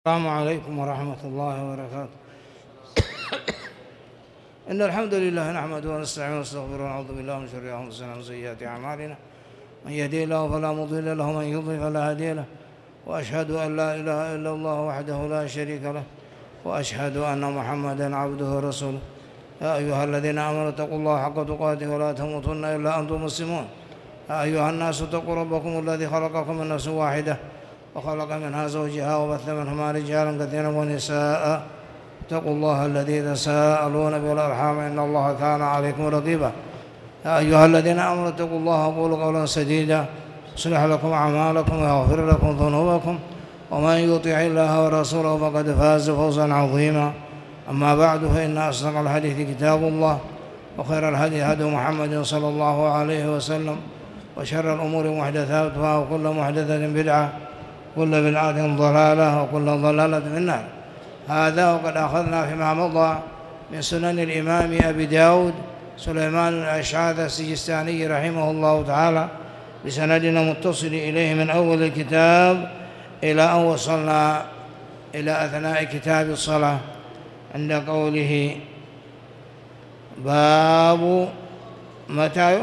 السلام عليكم ورحمة الله وبركاته. إن الحمد لله نحمده ونستعينه ونستغفره ونعوذ بالله من شر أنفسنا وسيئات أعمالنا، من يهده الله فلا مضل له ومن يضلل فلا هادي له، وأشهد أن لا إله إلا الله وحده لا شريك له، وأشهد أن محمدًا عبده ورسوله. يا أيها الذين آمنوا اتقوا الله حق تقاته ولا تموتن إلا أنتم مسلمون. يا أيها الناس اتقوا ربكم الذي خلقكم من نفس واحدة وخلق منها زوجها وبث منهما رجالا كثيرا ونساء. اتقوا الله الذي تساءلون به والأرحام إن الله كان عليكم رقيبا. يا أيها الذين آمنوا اتقوا الله وقولوا قولا سديدا يصلح لكم أعمالكم ويغفر لكم ذنوبكم، ومن يطع الله ورسوله فقد فاز فوزا عظيما. أما بعد، فإن أصدق الحديث كتاب الله، وخير الهدي هدي محمد صلى الله عليه وسلم، وشر الأمور محدثاتها، وكل محدثة بدعة، كل بدعة ضلالة، وكل ضلالة في النار. هذا وقد أخذنا فيما مضى من سنن الإمام أبي داود سليمان الأشعث السجستاني رحمه الله تعالى بسندنا متصل إليه من أول الكتاب إلى أن وصلنا إلى أثناء كتاب الصلاة عند قوله: باب متى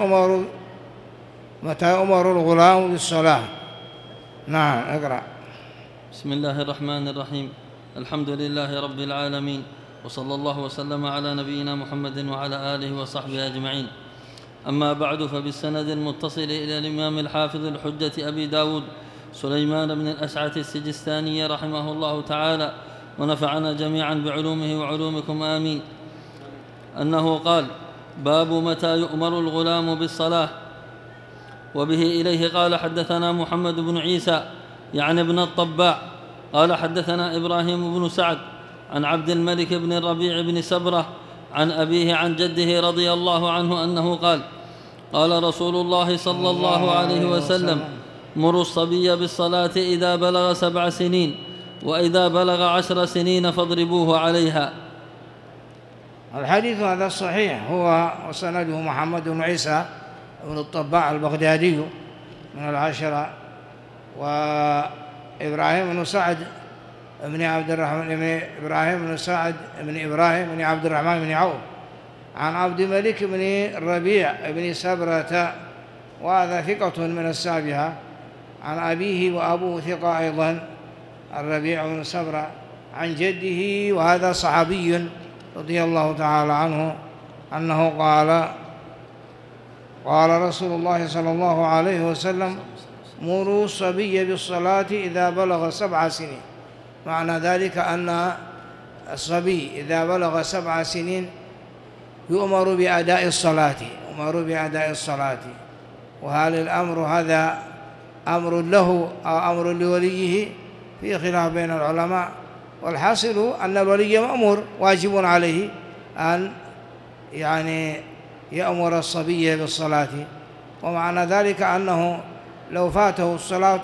يؤمر الغلام بالصلاة. نعم، اقرأ. بسم الله الرحمن الرحيم. الحمد لله رب العالمين، وصلى الله وسلم على نبينا محمد وعلى آله وصحبه أجمعين. أما بعد، فبالسند المتصل إلى الإمام الحافظ الحجة أبي داود سليمان بن الأشعث السجستاني رحمه الله تعالى، ونفعنا جميعا بعلومه وعلومكم آمين، أنه قال: باب متى يؤمر الغلام بالصلاة. وبه إليه قال: حدثنا محمد بن عيسى يعني ابن الطباع قال: حدثنا إبراهيم بن سعد عن عبد الملك بن الربيع بن سبرة عن أبيه عن جده رضي الله عنه أنه قال: قال رسول الله صلى الله عليه وسلم: مروا الصبي بالصلاة إذا بلغ 7 سنين، وإذا بلغ 10 سنين فاضربوه عليها. الحديث هذا الصحيح، هو وسنده محمد بن عيسى بن الطباع البغدادي من العشرة، وإبراهيم بن سعد بن عبد الرحمن بن إبراهيم بن سعد بن إبراهيم بن عبد الرحمن بن عوف عن عبد الملك بن الربيع بن سبرة، وهذا ثقة من السابعة، عن أبيه وأبوه ثقة أيضا الربيع بن سبرة، عن جده وهذا صحابي رضي الله تعالى عنه أنه قال رسول الله صلى الله عليه وسلم: مروا الصبي بالصلاة إذا بلغ 7 سنين. معنى ذلك أن الصبي إذا بلغ 7 سنين يؤمر بأداء الصلاة. وهل الأمر هذا أمر له أو أمر لوليه؟ في خلاف بين العلماء، والحاصل أن الولي مأمور، واجب عليه أن يأمر الصبي بالصلاة. ومعنى ذلك أنه لو فاته الصلاة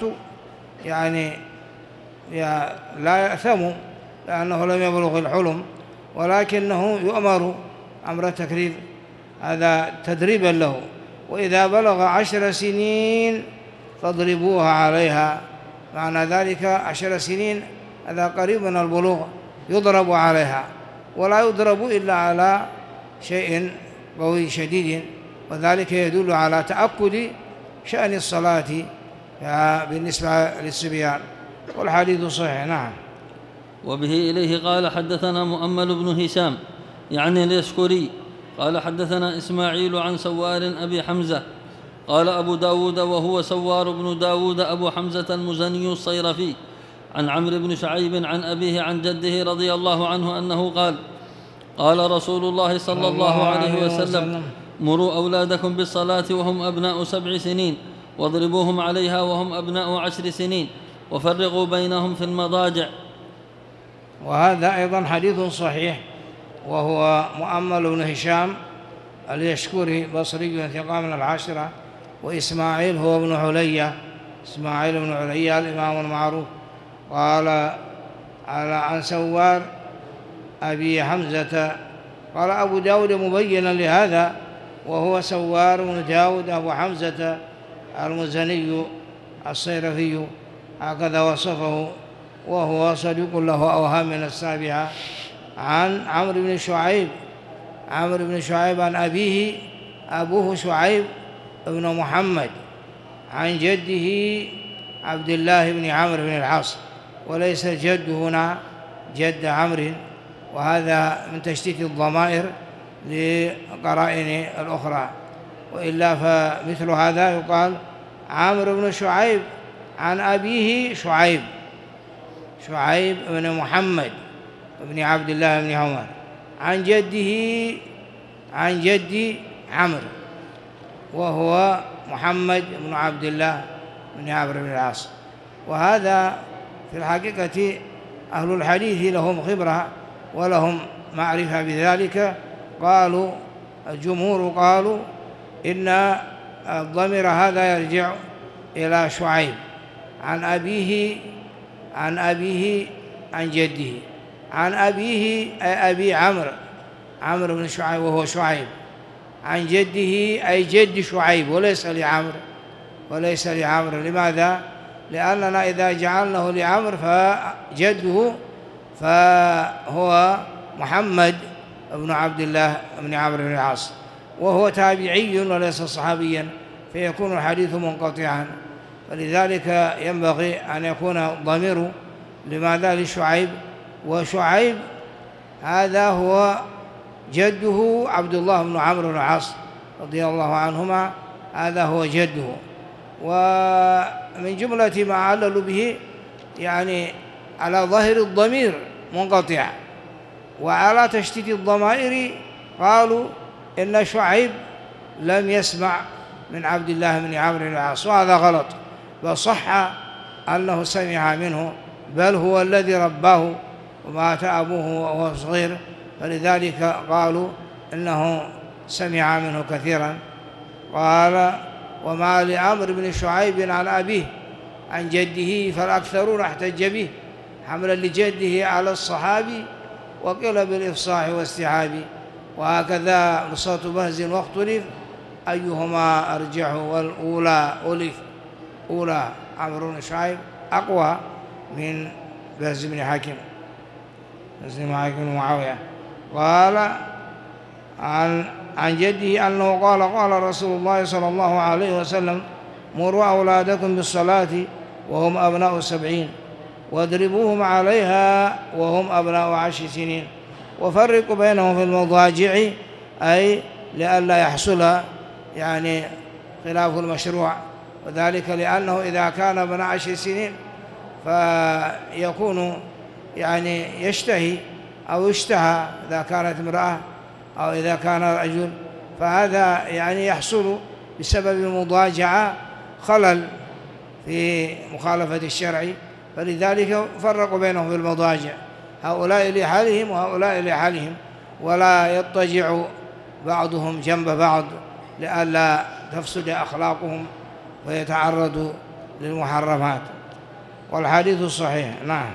لا يأثم، لأنه لم يبلغ الحلم، ولكنه يؤمر أمر تكريم، هذا تدريبا له. وإذا بلغ 10 سنين فاضربوها عليها. معنى ذلك 10 سنين هذا قريب من البلوغ، يضرب عليها، ولا يضرب إلا على شيء قوي شديد، وذلك يدل على تأكد شأن الصلاة بالنسبة للصبيان، والحديث صحيح. نعم. وبه إليه قال: حدثنا مؤمل بن هشام يعني اليشكري قال: حدثنا إسماعيل عن سوار أبي حمزة قال أبو داود وهو سوار بن داود أبو حمزة المزني الصيرفي، عن عمرو بن شعيب عن أبيه عن جده رضي الله عنه أنه قال: قال رسول الله صلى الله عليه وسلم: مروا أولادكم بالصلاة وهم أبناء 7 سنين، واضربوهم عليها وهم أبناء 10 سنين، وفرقوا بينهم في المضاجع. وهذا أيضا حديث صحيح، وهو مؤمل بن هشام اليشكري بصري ثقة من العاشرة، وإسماعيل هو ابن علية، إسماعيل بن علية الإمام المعروف. قال عن سوار أبي حمزة، قال أبو داود مبينا لهذا، وهو سوار بن داود أبو حمزة المزني الصيرفي، هكذا وصفه وهو صدوق له أوهام من السابعة. عن عمرو بن شعيب، عمرو بن شعيب عن أبيه، أبوه شعيب بن محمد، عن جده عبد الله بن عمرو بن العاص، وليس الجد هنا جد عمرو، وهذا من تشتيت الضمائر لقرائن الأخرى، وإلا فمثل هذا يقال عمرو بن شعيب عن أبيه شعيب، شعيب بن محمد بن عبد الله بن عمر، عن جده عن جد عمرو وهو محمد بن عبد الله بن عمرو بن العاص. وهذا في الحقيقة أهل الحديث لهم خبرة ولهم معرفة بذلك. قالوا الجمهور قالوا إن الضمير هذا يرجع إلى شعيب عن أبيه عن أبيه عن جده، عن أبيه أي أبي عمرو، عمرو بن شعيب وهو شعيب، عن جده أي جد شعيب، وليس لعمرو، وليس لعمرو. لماذا؟ لأننا إذا جعلناه لعمرو فجده فهو محمد بن عبد الله بن عمرو بن العاص، وهو تابعي وليس صحابيا، فيكون الحديث منقطعا. فلذلك ينبغي أن يكون الضمير لماذا لشعيب، وشعيب هذا هو جده عبد الله بن عمرو بن العاص رضي الله عنهما، هذا هو جده. ومن جملة ما عللوا به يعني على ظاهر الضمير منقطع، وعلى تشتيت الضمائر قالوا إن شعيب لم يسمع من عبد الله بن عمرو بن العاص، وهذا غلط، وصح أنه سمع منه، بل هو الذي رباه ومات أبوه وهو صغير، فلذلك قالوا إنه سمع منه كثيرا. قال وما لعمرو بن شعيب عن أبيه عن جده فالأكثرون احتج به حملا لجده على الصحابي، وقيل بالإفصاح واستيعاب، وهكذا نصرة بهز واختلف أيهما أرجح، والأولى ألف، أولى عمرو بن شعيب أقوى من بهز بن حكيم، بهز بن حكيم معاوية. قال عن جده أنه قال قال رسول الله صلى الله عليه وسلم مروا أولادكم بالصلاة وهم أبناء 70 واضربوهم عليها وهم أبناء 10 سنين، وفرقوا بينهم في المضاجع، أي لئلا يحصل يعني خلاف المشروع، وذلك لأنه إذا كان ابن 10 سنين فيكون يعني يشتهي أو يشتهى إذا كانت امرأة أو إذا كان رجل، فهذا يعني يحصل بسبب المضاجعة خلل في مخالفة الشرع، فلذلك فرقوا بينهم في المضاجع، هؤلاء لحالهم وهؤلاء لحالهم، ولا يضطجع بعضهم جنب بعض لئلا تفسد أخلاقهم ويتعرضوا للمحرمات. والحديث الصحيح. نعم.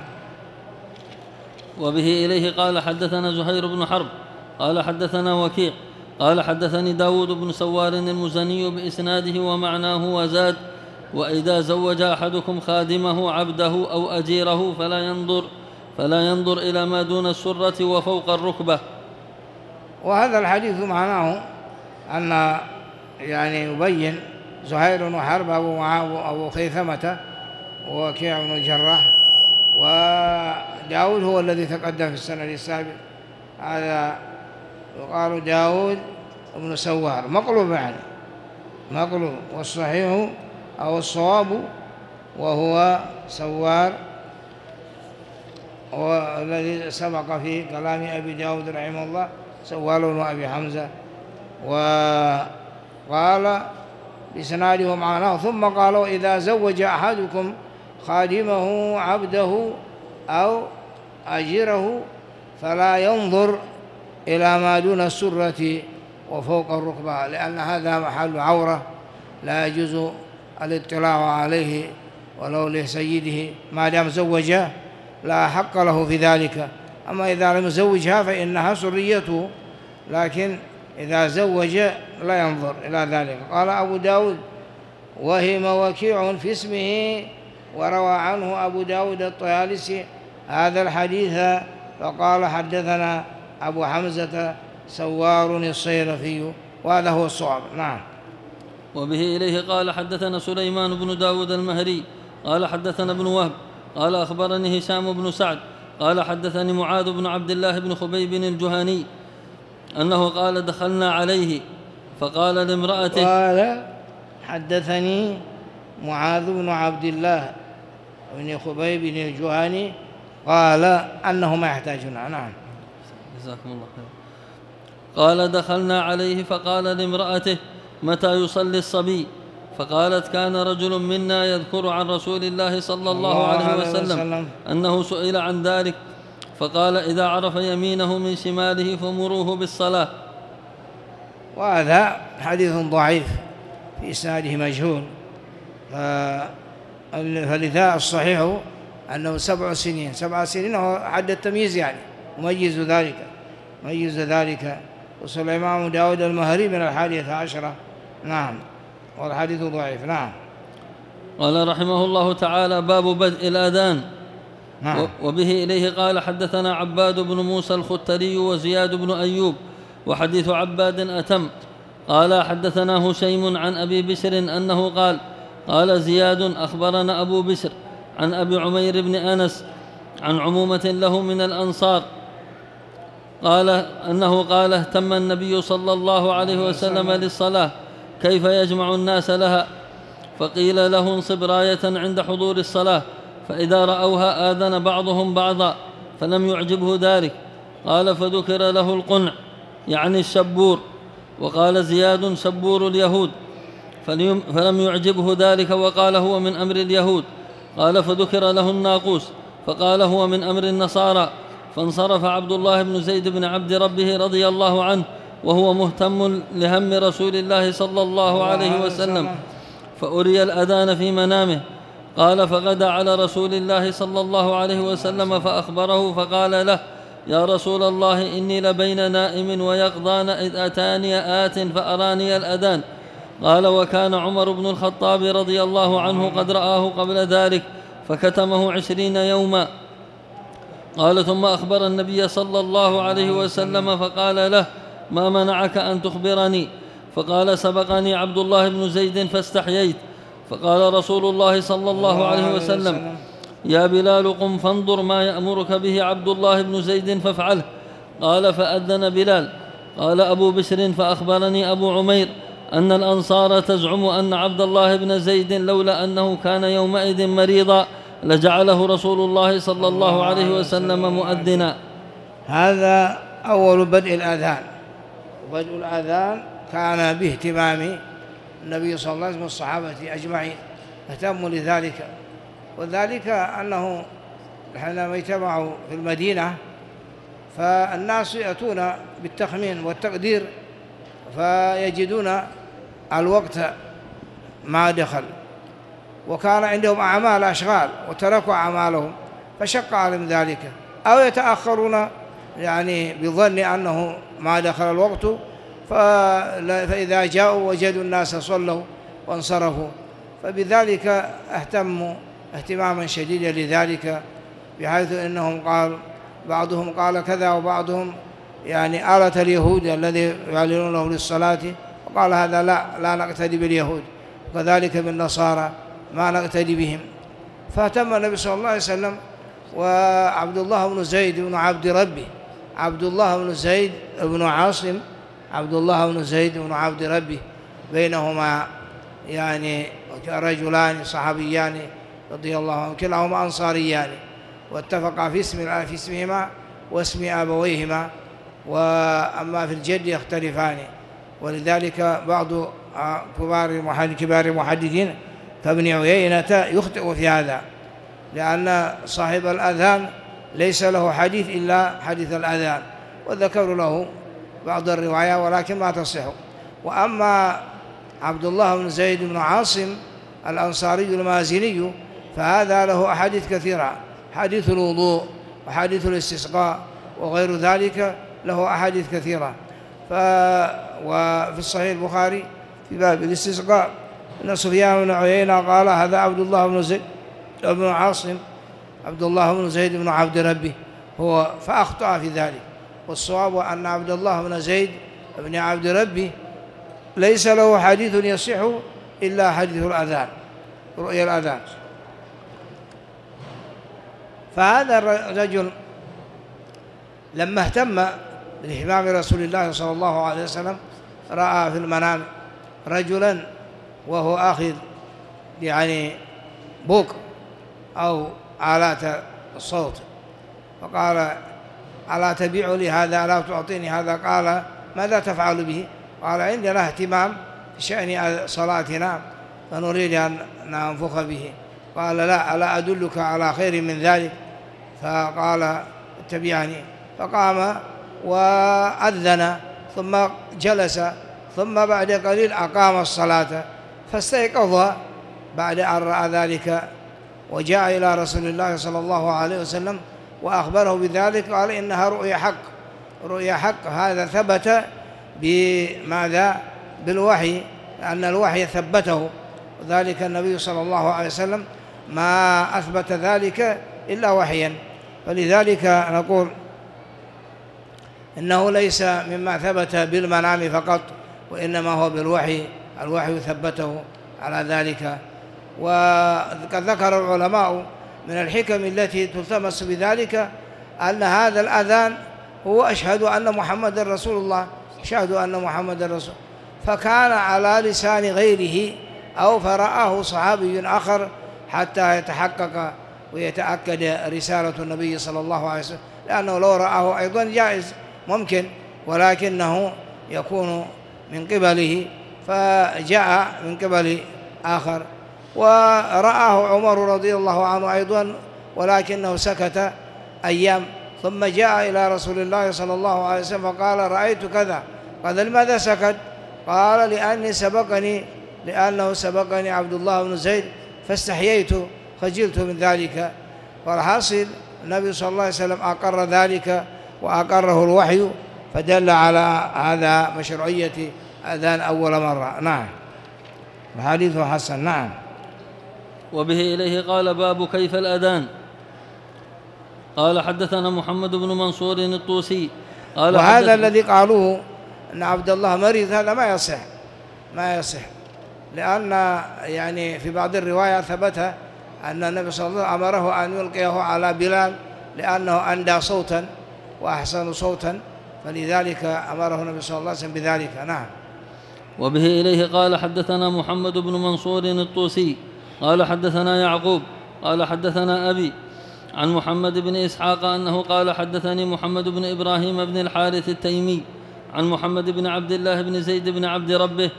وبه إليه قال حدثنا زهير بن حرب قال حدثنا وكيع قال حدثني داود بن سوار المزني بإسناده ومعناه، وزاد وإذا زوج أحدكم خادمه عبده أو أجيره فلا ينظر إلى ما دون السرة وفوق الركبة. وهذا الحديث معناه أن يعني يبين زهير بن حرب أبو خيثمة ووكيع بن الجراح، وداود هو الذي تقدم في السنة السابق، هذا يقال داود بن سوار مقلوب، يعني مقلوب، والصحيح أو الصواب وهو سوار، والذي سبق في كلام أبي داود رحمه الله سوار وأبي حمزة. وقال بسناده معناه ثم قالوا إذا زوج أحدكم خادمه عبده أو أجيره فلا ينظر إلى ما دون السرة وفوق الركبة، لأن هذا محل عورة لا يجوز الاطلاع عليه ولو لسيده ما دام زوجه، لا حق له في ذلك. أما إذا لم يزوجها فإنها سريته، لكن إذا زوج لا ينظر إلى ذلك. قال أبو داود وهم وكيع في اسمه وروى عنه أبو داود الطيالسي هذا الحديث فقال حدثنا أبو حمزة سوار الصيرفي، وهذا هو الصواب. نعم. وبه إليه قال حدثنا سليمان بن داود المهري قال حدثنا ابن وهب قال أخبرني هشام بن سعد قال حدثني معاذ بن عبد الله بن خبيب الجهني أنه قال دخلنا عليه فقال لامرأته، قال حدثني معاذ بن عبد الله بن خبيب الجهني قال أنه ما يحتاجنا. نعم. جزاكم الله خير. قال دخلنا عليه فقال لامرأته متى يصلي الصبي؟ فقالت كان رجل منا يذكر عن رسول الله صلى الله عليه وسلم أنه سئل عن ذلك فقال إذا عرف يمينه من شماله فمروه بالصلاة. وهذا حديث ضعيف في إسناده مجهول، فلذا الصحيح أنه 7 سنين. 7 سنين هو حد التمييز يعني، ميز ذلك. وسليمان بن داود المهري من 11. نعم. والحديث ضعيف. نعم. قال رحمه الله تعالى باب بدء الأذان. نعم. وبه إليه قال حدثنا عباد بن موسى الختري وزياد بن أيوب، وحديث عباد أتم. قال حدثنا هشيم عن أبي بشر أنه قال زياد أخبرنا أبو بشر عن أبي عمير بن أنس عن عمومة له من الأنصار قال أنه قال اهتم النبي صلى الله عليه وسلم للصلاة كيف يجمع الناس لها، فقيل له انصب راية عند حضور الصلاة، فإذا رأوها آذن بعضهم بعضا، فلم يعجبه ذلك. قال فذكر له القنع يعني الشبور، وقال زياد شبور اليهود، فلم يعجبه ذلك وقال هو من أمر اليهود. قال فذكر له الناقوس، فقال هو من أمر النصارى. فانصرف عبد الله بن زيد بن عبد ربه رضي الله عنه وهو مهتم لهم رسول الله صلى الله عليه وسلم، فأري الأذان في منامه. قال فغدا على رسول الله صلى الله عليه وسلم فأخبره فقال له يا رسول الله إني لبين نائم ويقظان إذ أتاني آت فأراني الأذان. قال وكان عمر بن الخطاب رضي الله عنه قد رآه قبل ذلك فكتمه 20 يوما. قال ثم أخبر النبي صلى الله عليه وسلم فقال له ما منعك أن تخبرني؟ فقال سبقني عبد الله بن زيد فاستحييت. فقال رسول الله صلى الله عليه وسلم يا بلال قم فانظر ما يأمرك به عبد الله بن زيد فافعله. قال فأذن بلال. قال أبو بشر فأخبرني أبو عمير أن الأنصار تزعم أن عبد الله بن زيد لولا أنه كان يومئذ مريضا لجعله رسول الله صلى الله عليه وسلم مؤذنا. هذا أول بدء الأذان. بدء الأذان كان باهتمام النبي صلى الله عليه وسلم والصحابة أجمعين، اهتموا لذلك. وذلك أنه حينما اجتمعوا في المدينة فالناس يأتون بالتخمين والتقدير فيجدون الوقت ما دخل، وكان عندهم أعمال أشغال وتركوا أعمالهم فشق عليهم ذلك، أو يتأخرون يعني بظن أنه ما دخل الوقت، فإذا جاءوا وجدوا الناس صلوا وانصرفوا، فبذلك اهتموا اهتماما شديدا لذلك، بحيث إنهم بعضهم قال كذا، وبعضهم يعني آلة اليهود الذي يعلنونه للصلاة، وقال هذا لا نقتدي باليهود، وكذلك بالنصارى ما نقتدي بهم. فاهتم النبي صلى الله عليه وسلم وعبد الله بن زيد بن عبد ربه، عبد الله بن زيد بن عاصم، عبد الله بن زيد بن عبد ربه، بينهما يعني رجلان صحابيان رضي الله عنهما كلاهما أنصاريان، واتفقا في اسمهما واسم أبويهما، وأما في الجد يختلفان. ولذلك بعض كبار المحدثين كابن عيينة يخطئ في هذا، لأن صاحب الأذان ليس له حديث إلا حديث الأذان، وذكر له بعض الرواية ولكن ما تصح. وأما عبد الله بن زيد بن عاصم الأنصاري المازني فهذا له أحاديث كثيرة، حديث الوضوء وحديث الاستسقاء وغير ذلك، له أحاديث كثيرة. وفي الصحيح البخاري في باب الاستسقاء أن سفيان بن عيينة قال هذا عبد الله بن زيد ابن عاصم عبد الله بن زيد بن عبد ربه هو، فأخطأ في ذلك. والصواب أن عبد الله بن زيد بن عبد ربه ليس له حديث يصح إلا حديث الأذان، رؤيا الأذان. فهذا الرجل لما اهتم بالاهتمام برسول الله صلى الله عليه وسلم رأى في المنام رجلا وهو آخذ يعني بوق أو آلات الصوت، فقال: ألا تبيع لي هذا؟ ألا تعطيني هذا؟ قال: ماذا تفعل به؟ قال: عندنا اهتمام في شأن صلاتنا فنريد أن ننفخ به. قال: لا، ألا أدلك على خير من ذلك؟ فقال: اتبعني. فقام وأذن ثم جلس، ثم بعد قليل أقام الصلاة، فاستيقظ بعد أن رأى ذلك وجاء إلى رسول الله صلى الله عليه وسلم وأخبره بذلك. قال: إنها رؤيا حق، رؤيا حق. هذا ثبت بماذا؟ بالوحي، لأن الوحي ثبته، وذلك النبي صلى الله عليه وسلم ما أثبت ذلك إلا وحيا. فلذلك نقول إنه ليس مما ثبت بالمنام فقط، وإنما هو بالوحي، الوحي ثبته على ذلك. وقد ذكر العلماء من الحكم التي تلتمس بذلك أن هذا الأذان هو أشهد أن محمد رسول الله، أشهد أن محمد رسول، فكان على لسان غيره أو فرآه صحابي آخر حتى يتحقق ويتأكد رسالة النبي صلى الله عليه وسلم، لأنه لو رآه أيضا جائز ممكن، ولكنه يكون من قبله، فجاء من قبل آخر. ورآه عمر رضي الله عنه أيضا، ولكنه سكت أيام، ثم جاء إلى رسول الله صلى الله عليه وسلم فقال: رأيت كذا. قال: لماذا سكت؟ قال: لأنه سبقني عبد الله بن زيد فاستحييت، خجلت من ذلك. والحاصل النبي صلى الله عليه وسلم أقر ذلك وأقره الوحي، فدل على هذا مشروعية أذان أول مرة. نعم، الحديث حسن. نعم. وبه إليه قال: باب كيف الأذان. قال: حدثنا محمد بن منصور الطوسي قال: وهذا الذي قالوه أن عبد الله مريض، هذا ما يصح، لأن يعني في بعض الروايات ثبت أن النبي صلى الله عليه وسلم أمره أن يلقيه على بلال لأنه أندى صوتا وأحسن صوتا، فلذلك أمره النبي صلى الله عليه وسلم بذلك. نعم. وبه إليه قال: حدثنا محمد بن منصور الطوسي قال: حدثنا يعقوب قال: حدثنا أبي عن محمد بن إسحاق أنه قال: حدثني محمد بن إبراهيم بن الحارث التيمي عن محمد بن عبد الله بن زيد بن عبد ربه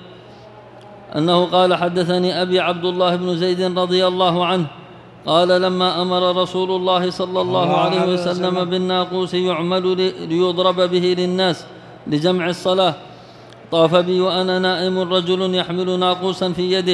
أنه قال: حدثني أبي عبد الله بن زيد رضي الله عنه قال: لما أمر رسول الله صلى الله عليه وسلم بالناقوس يعمل ليضرب به للناس لجمع الصلاة، طاف بي وأنا نائم رجل يحمل ناقوسا في يده،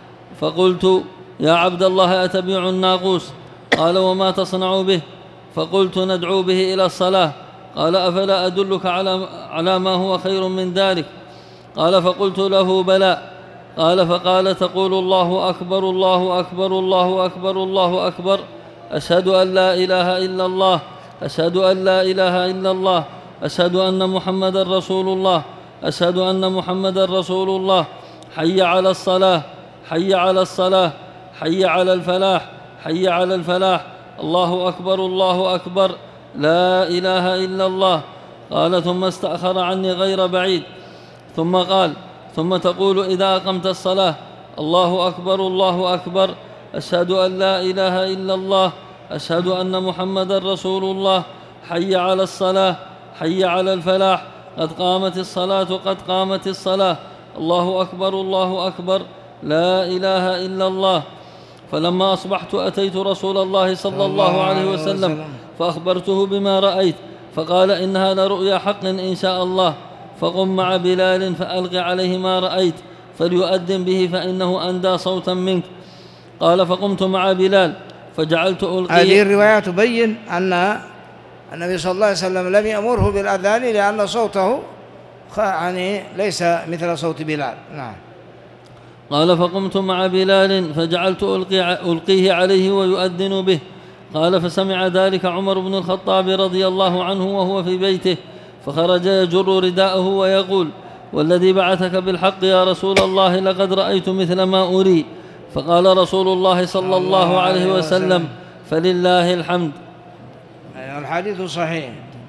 فقلت: يا عبد الله أتبيع الناقوس؟ قال: وما تصنع به؟ فقلت: ندعو به إلى الصلاة. قال: أفلا أدلك على ما هو خير من ذلك؟ قال: فقلت له: بلى. قال: فقال: تقول: الله أكبر الله أكبر الله أكبر الله أكبر، أشهد أن لا إله إلا الله، أشهد أن لا إله إلا الله، أشهد أن محمدا رسول الله، أشهد أن محمدا رسول الله، حي على الصلاة، حي على الصلاة، حي على الفلاح، حي على الفلاح، الله أكبر الله أكبر، لا إله إلا الله. قال: ثم استأخر عني غير بعيد، ثم قال: ثم تقول إذا أقمت الصلاة: الله أكبر الله أكبر، أشهد أن لا إله إلا الله، أشهد أن محمدا رسول الله، حي على الصلاة، حي على الفلاح، قد قامت الصلاة، قد قامت الصلاة، الله أكبر الله أكبر، لا إله إلا الله. فلما أصبحت أتيت رسول الله صلى الله عليه وسلم فأخبرته بما رأيت، فقال: إنها لرؤيا حق إن شاء الله، فقم مع بلال فألق عليه ما رأيت فليؤذن به فإنه أندى صوتا منك. قال: فقمت مع بلال فجعلت ألقي. هذه الرواية تبين أن النبي صلى الله عليه وسلم لم يأمره بالأذان لأن صوته يعني ليس مثل صوت بلال. نعم. قال فقمت مع بلال فجعلت ألقيه عليه ويؤذن به. قال فسمع ذلك عمر بن الخطاب رضي الله عنه وهو في بيته، فخرج يجر رداءه ويقول: والذي بعثك بالحق يا رسول الله لقد رأيت مثل ما أري. فقال رسول الله صلى الله عليه وسلم: فلله الحمد. الحديث صحيح.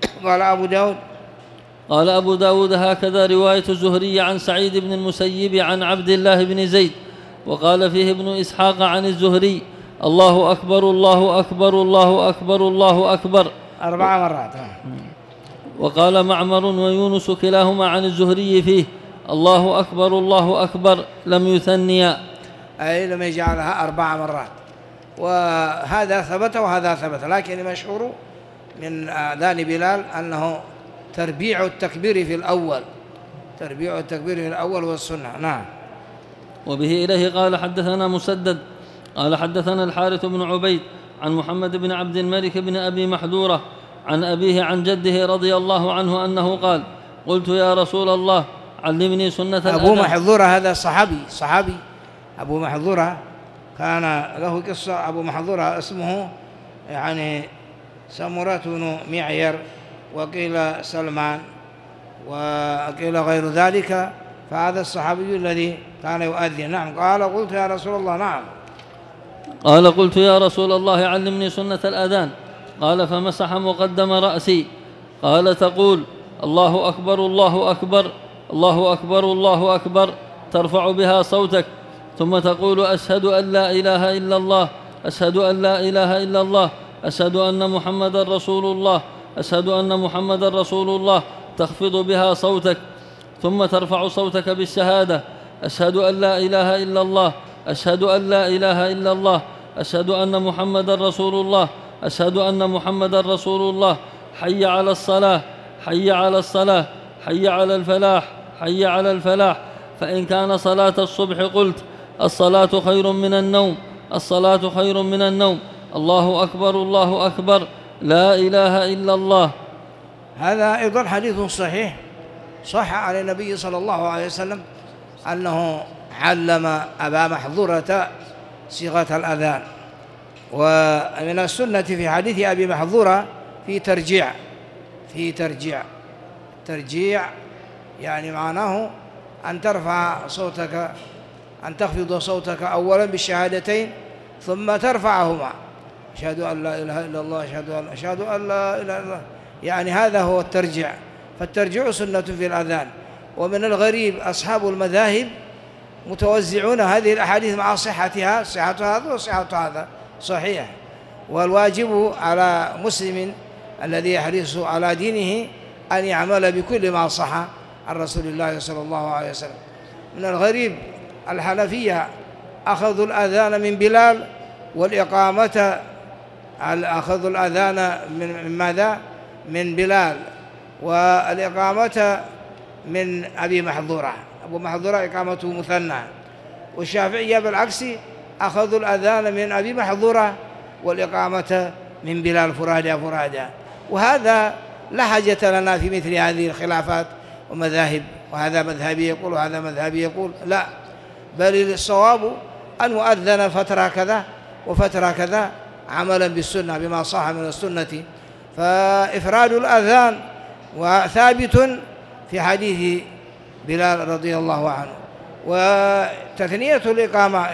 قال أبو داود هكذا رواية الزهري عن سعيد بن المسيب عن عبد الله بن زيد. وقال فيه ابن إسحاق عن الزهري: الله أكبر الله أكبر الله أكبر الله أكبر 4 مرات. وقال معمر ويونس كلاهما عن الزهري فيه: الله أكبر الله أكبر لم يثنيا، أي لم يجعلها 4 مرات. وهذا ثبت وهذا ثبت، لكن المشهور من آذان بلال أنه تربيع التكبير في الأول، تربيع التكبير في الأول والسنة. نعم. وبه إليه قال حدثنا مسدد قال حدثنا الحارث بن عبيد عن محمد بن عبد الملك بن أبي محذورة عن أبيه عن جده رضي الله عنه أنه قال: قلت يا رسول الله علمني سنة الأذان. أبو محذورة هذا صحابي أبو محذورة كان له قصة. أبو محذورة اسمه يعني سمرة بن معير، وقيل سلمان، وقيل غير ذلك. فهذا الصحابي الذي كان يؤذن. نعم. قال: قلت يا رسول الله. نعم. قال: قلت يا رسول الله علمني سنة الأذان. قال: فمسح مقدم رأسي. قال: تقول: الله أكبر الله أكبر الله أكبر الله أكبر، ترفع بها صوتك، ثم تقول: أشهد أن لا إله إلا الله، أشهد أن لا إله إلا الله، أشهد أن محمدا رسول الله، أشهد أن محمدا رسول الله، تخفض بها صوتك، ثم ترفع صوتك بالشهادة: أشهد أن لا إله إلا الله، أشهد أن لا إله إلا الله، أشهد أن محمدا رسول الله، أشهد أن محمدا رسول الله، حي على الصلاة، حي على الصلاة، حي على الفلاح، حي على الفلاح. فإن كان صلاة الصبح قلت: الصلاة خير من النوم، الصلاة خير من النوم، الله أكبر الله أكبر، لا إله إلا الله. هذا أيضا حديث صحيح، صح عن النبي صلى الله عليه وسلم أنه علم أبا محذورة صيغة الأذان. ومن السنة في حديث أبي محذورة في ترجيع يعني معناه أن ترفع صوتك، أن تخفض صوتك أولا بالشهادتين ثم ترفعهما: أشهد أن لا إله إلا الله، أشهد أن لا إله إلا الله. يعني هذا هو الترجيع. فالترجيع سنة في الأذان. ومن الغريب أصحاب المذاهب متوزعون هذه الأحاديث مع صحتها، صحة هذا وصحة هذا صحيح. والواجب على مسلم الذي يحرص على دينه أن يعمل بكل ما صح عن رسول الله صلى الله عليه وسلم. من الغريب الحنفية أخذوا الأذان من بلال، والإقامة أخذوا الأذان من ماذا؟ من بلال، والإقامة من أبي محذورة. أبو محذورة إقامته مثنى. والشافعية بالعكس أخذوا الأذان من أبي محذورة والإقامة من بلال فرادى. وهذا لا حاجة لنا في مثل هذه الخلافات ومذاهب، وهذا مذهبي يقول وهذا مذهبي يقول، لا، بل الصواب أن يؤذن فترة كذا وفترة كذا عملا بالسنة بما صح من السنة. فإفراد الأذان وثابت في حديث بلال رضي الله عنه. وتثنية الإقامة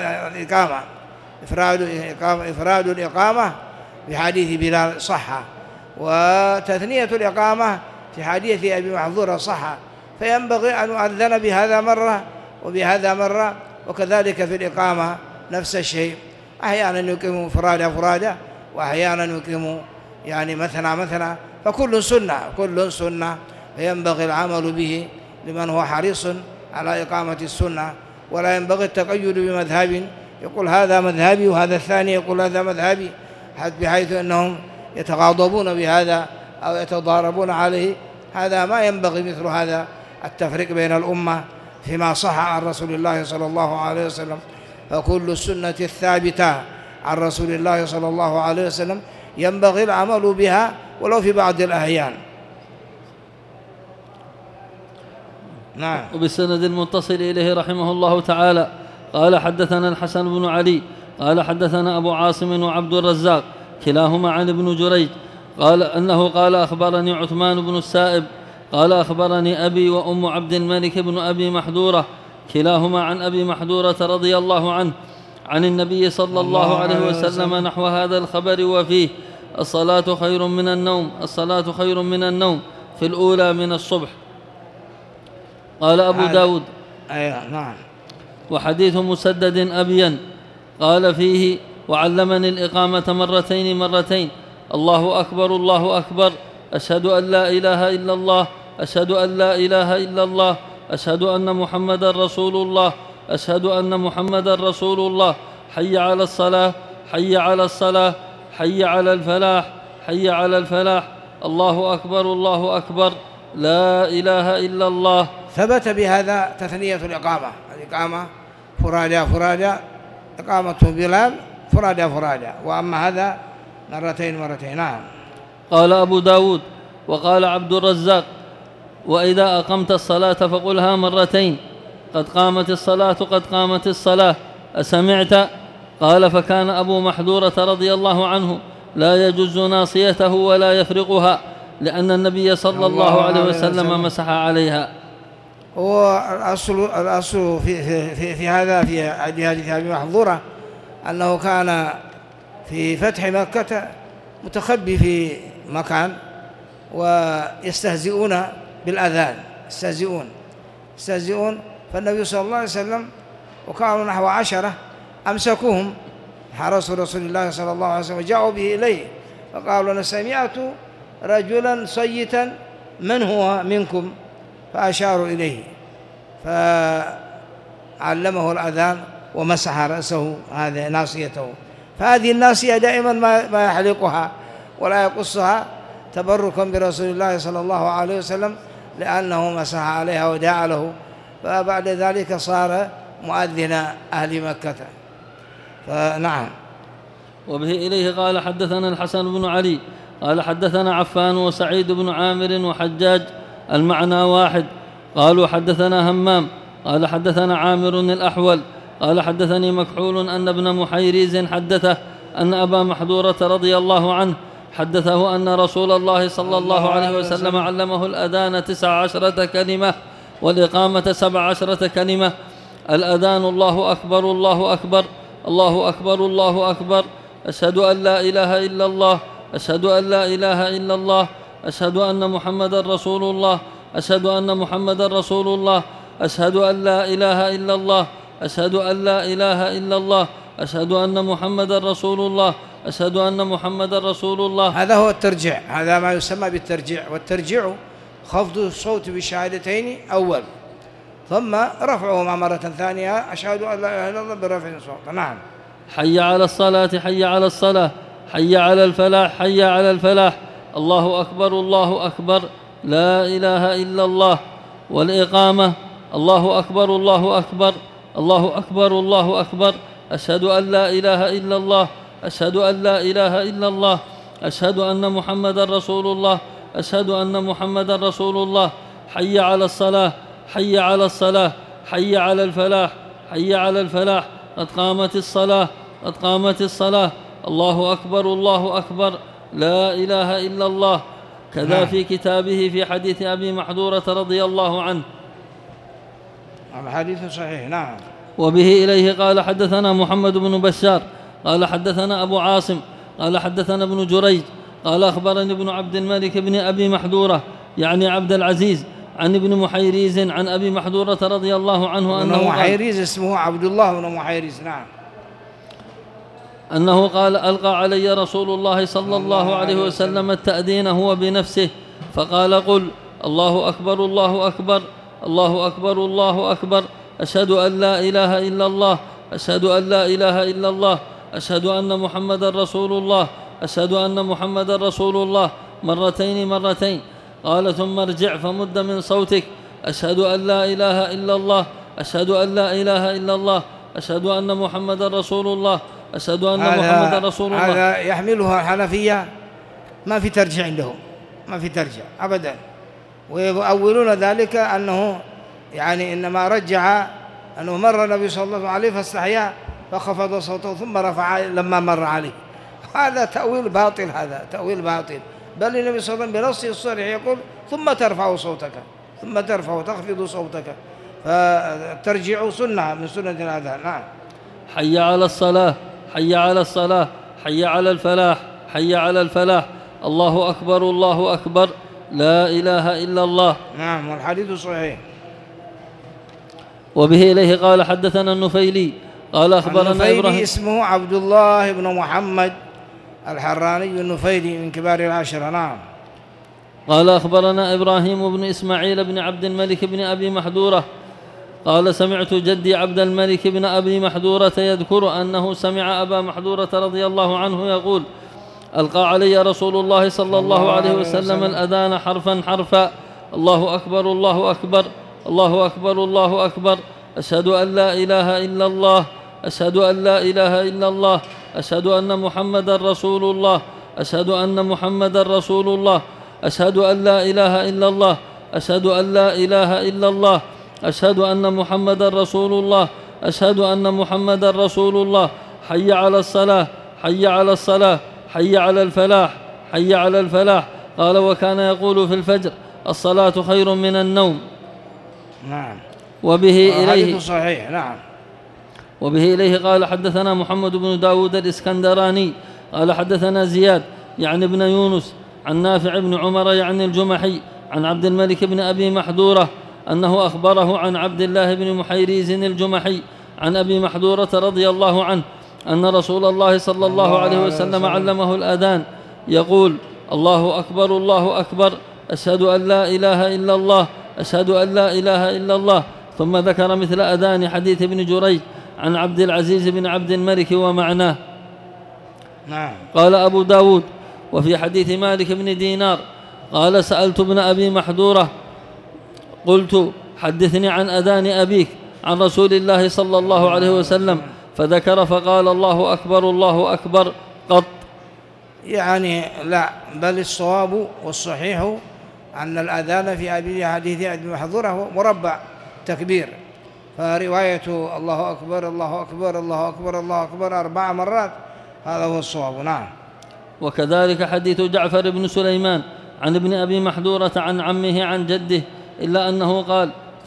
إفراد الإقامة في حديث بلال صح، وتثنية الإقامة في حديث أبي محذورة صح. فينبغي أن يؤذن بهذا مرة وبهذا مرة، وكذلك في الإقامة نفس الشيء. أحيانا يقيم فرادى وأحيانا يقيم يعني مثنى، فكل سنة فينبغي العمل به لمن هو حريص على إقامة السنة. ولا ينبغي التقيد بمذهب يقول هذا مذهبي وهذا الثاني يقول هذا مذهبي، بحيث أنهم يتغاضبون بهذا أو يتضاربون عليه. هذا ما ينبغي مثل هذا التفريق بين الأمة فيما صح عن رسول الله صلى الله عليه وسلم. فكل السنة الثابتة عن رسول الله صلى الله عليه وسلم ينبغي العمل بها ولو في بعض الأحيان. نعم. وبالسند المتصل إليه رحمه الله تعالى قال حدثنا الحسن بن علي قال حدثنا أبو عاصم وعبد الرزاق كلاهما عن ابن جريج قال أنه قال أخبرني عثمان بن السائب قال أخبرني أبي وأم عبد الملك بن أبي محذورة كلاهما عن أبي محذورة رضي الله عنه عن النبي صلى الله عليه وسلم نحو هذا الخبر وفيه: الصلاة خير من النوم، الصلاة خير من النوم في الأولى من الصبح. قال أبو داود: نعم. وحديث مسدد أبين قال فيه: وعلمني الإقامة مرتين الله أكبر الله أكبر، أشهد أن لا إله إلا الله، أشهد أن لا إله إلا الله، أشهد أن محمدا رسول الله، أشهد أن محمدا رسول الله، حي على الصلاة، حي على الصلاة، حي على الفلاح، حي على الفلاح، الله أكبر الله أكبر، لا إله إلا الله. ثبت بهذا تثنية الإقامة فرادى، إقامة بلال فرادى، وأما هذا مرتين. نعم. قال أبو داود: وقال عبد الرزاق: وإذا أقمت الصلاة فقلها مرتين، قد قامت الصلاة قد قامت الصلاة، أسمعت؟ قال: فكان أبو محذورة رضي الله عنه لا يجز ناصيته ولا يفرقها، لأن النبي صلى الله عليه وسلم مسح عليها. والأصل في هذا في حديث أبي محذورة أنه كان في فتح مكة متخبي في مكان ويستهزئون بالأذان، يستهزئون، فالنبي صلى الله عليه وسلم وكانوا نحو 10 أمسكوهم حرسوا رسول الله صلى الله عليه وسلم وجاءوا به إليه فقالوا: أنا سمعت رجلا صيتا، من هو منكم؟ فأشاروا إليه فعلمه الأذان ومسح رأسه، هذه ناصيته. فهذه الناصية دائما ما يحلقها ولا يقصها تبركا برسول الله صلى الله عليه وسلم، لأنه مسح عليها ودعا له، فبعد ذلك صار مؤذن أهل مكة. فنعم. وبه إليه قال حدثنا الحسن بن علي قال حدثنا عفان وسعيد بن عامر وحجاج المعنى واحد. قالوا حدثنا همام قال حدثنا عامر الأحول قال حدثني مكحول أن ابن محيريز حدثه أن أبا محذورة رضي الله عنه حدثه أن رسول الله صلى الله عليه وسلم علمه الأذان 19 كلمة والإقامة 17 كلمة. الأذان: الله أكبر الله أكبر، الله أكبر الله أكبر، أشهد أن لا إله إلا الله، أشهد أن لا إله إلا الله، أشهد أن محمدا رسول الله، أشهد أن محمدا رسول الله، أشهد أن لا إله إلا الله، أشهد أن لا إله إلا الله، أشهد أن محمدا رسول الله، أشهد أن محمدا رسول الله. هذا هو الترجيع، هذا ما يسمى بالترجيع. والترجيع خفض الصوت بالشهادتين أول، ثم رفعهما مرة ثانية، أشهد أن لا إله إلا الله برفع الصوت. نعم. حي على الصلاة، حي على الصلاة، حي على الفلاح، حي على الفلاح، الله أكبر الله أكبر، لا إله إلا الله. والإقامة: الله أكبر الله أكبر، الله أكبر الله أكبر، أشهد أن لا إله إلا الله، أشهد أن لا إله إلا الله، أشهد أن محمدا رسول الله، أشهد أن محمدا رسول الله. حي على الصلاة، حي على الصلاة، حي على الفلاح، حي على الفلاح، قد قامت الصلاة، قد قامت الصلاة، الله أكبر الله أكبر، لا إله إلا الله. كذا في كتابه في حديث أبي محذورة رضي الله عنه. الحديث صحيح. نعم. وبه إليه قال حدثنا محمد بن بشار قال حدثنا أبو عاصم قال حدثنا ابن جريج قال أخبرني ابن عبد الملك بن أبي محذورة يعني عبد العزيز عن ابن محيريز عن أبي محذورة رضي الله عنه أنه محيريز اسمه عبد الله بن محيريز. نعم. أنه قال: ألقى علي رسول الله صلى الله عليه وسلم التأذين هو بنفسه فقال: قل الله أكبر الله أكبر، الله أكبر الله أكبر، أشهد أن لا إله إلا الله، أشهد أن لا إله إلا الله، أشهد أن محمدا رسول الله، أشهد أن محمدا رسول الله، مرتين. قال: ثم ارجع فمد من صوتك، أشهد أن لا إله إلا الله، أشهد أن لا إله إلا الله، أشهد أن محمدا رسول الله، أشهد أن محمدا رسول الله. هذا يحملها الحنفية، ما في ترجع عندهم، ما في ترجع أبدا، ويؤولون ذلك أنه يعني إنما رجع أنه مر النبي صلى الله عليه فاستحيا فخفض صوته ثم رفع لما مر عليه. هذا تأويل باطل، هذا تأويل باطل. بل النبي صلى الله عليه وسلم بنصه الصريح يقول ثم ترفع صوتك، ثم ترفع تخفض صوتك، فترجع سنة من سنة الأذان. نعم. حي على الصلاة، حي على الصلاة، حي على الفلاح، حي على الفلاح، الله أكبر الله أكبر، لا إله إلا الله. نعم، والحديث صحيح. وبه إليه قال حدثنا النفيلي قال أخبرنا إبراهيم. اسمه عبد الله بن محمد الحراني النفيلي من كبار العشرة. نعم. قال أخبرنا إبراهيم بن إسماعيل بن عبد الملك بن أبي محذورة قال سمعت جدي عبد الملك بن أبي محذورة يذكر أنه سمع أبا محذورة رضي الله عنه يقول ألقى علي رسول الله صلى الله عليه وسلم الأذان حرفا حرفا، الله أكبر الله أكبر، الله أكبر الله أكبر، أشهد أن لا إله إلا الله، أشهد أن لا إله إلا الله، أشهد أن محمدا رسول الله، أشهد أن محمدا رسول الله، أشهد أن لا إله إلا الله، أشهد أن لا إله إلا الله، أشهد أن محمدا رسول الله، أشهد أن محمدا رسول الله، حي على الصلاة، حي على الصلاة، حي على الفلاح، حي على الفلاح. قال وكان يقول في الفجر الصلاة خير من النوم. نعم. وبه إليه صحيح. نعم. وبه إليه قال حدثنا محمد بن داود الإسكندراني قال حدثنا زياد يعني ابن يونس عن نافع بن عمر يعني الجمحي عن عبد الملك بن أبي محذورة أنه أخبره عن عبد الله بن محيريز الجمحي عن أبي محذورة رضي الله عنه أن رسول الله صلى الله عليه وسلم علمه الأذان يقول الله أكبر الله أكبر، أشهد أن لا إله إلا الله، أشهد أن لا إله إلا الله. ثم ذكر مثل أذان حديث ابن جريج عن عبد العزيز بن عبد الملك ومعناه. نعم. قال أبو داود وفي حديث مالك بن دينار قال سألت ابن أبي محذورة قلت حدثني عن أذان أبيك عن رسول الله صلى الله عليه وسلم فذكر فقال الله أكبر الله أكبر قط. يعني لا، بل الصواب والصحيح أن الأذان في حديث أبي محذورة هو مربع تكبير، فرواية الله أكبر الله أكبر الله أكبر الله أكبر 4 مرات هذا هو الصواب. نعم. وكذلك حديث جعفر بن سليمان عن ابن أبي محذورة عن عمه عن جده إلا أنه قال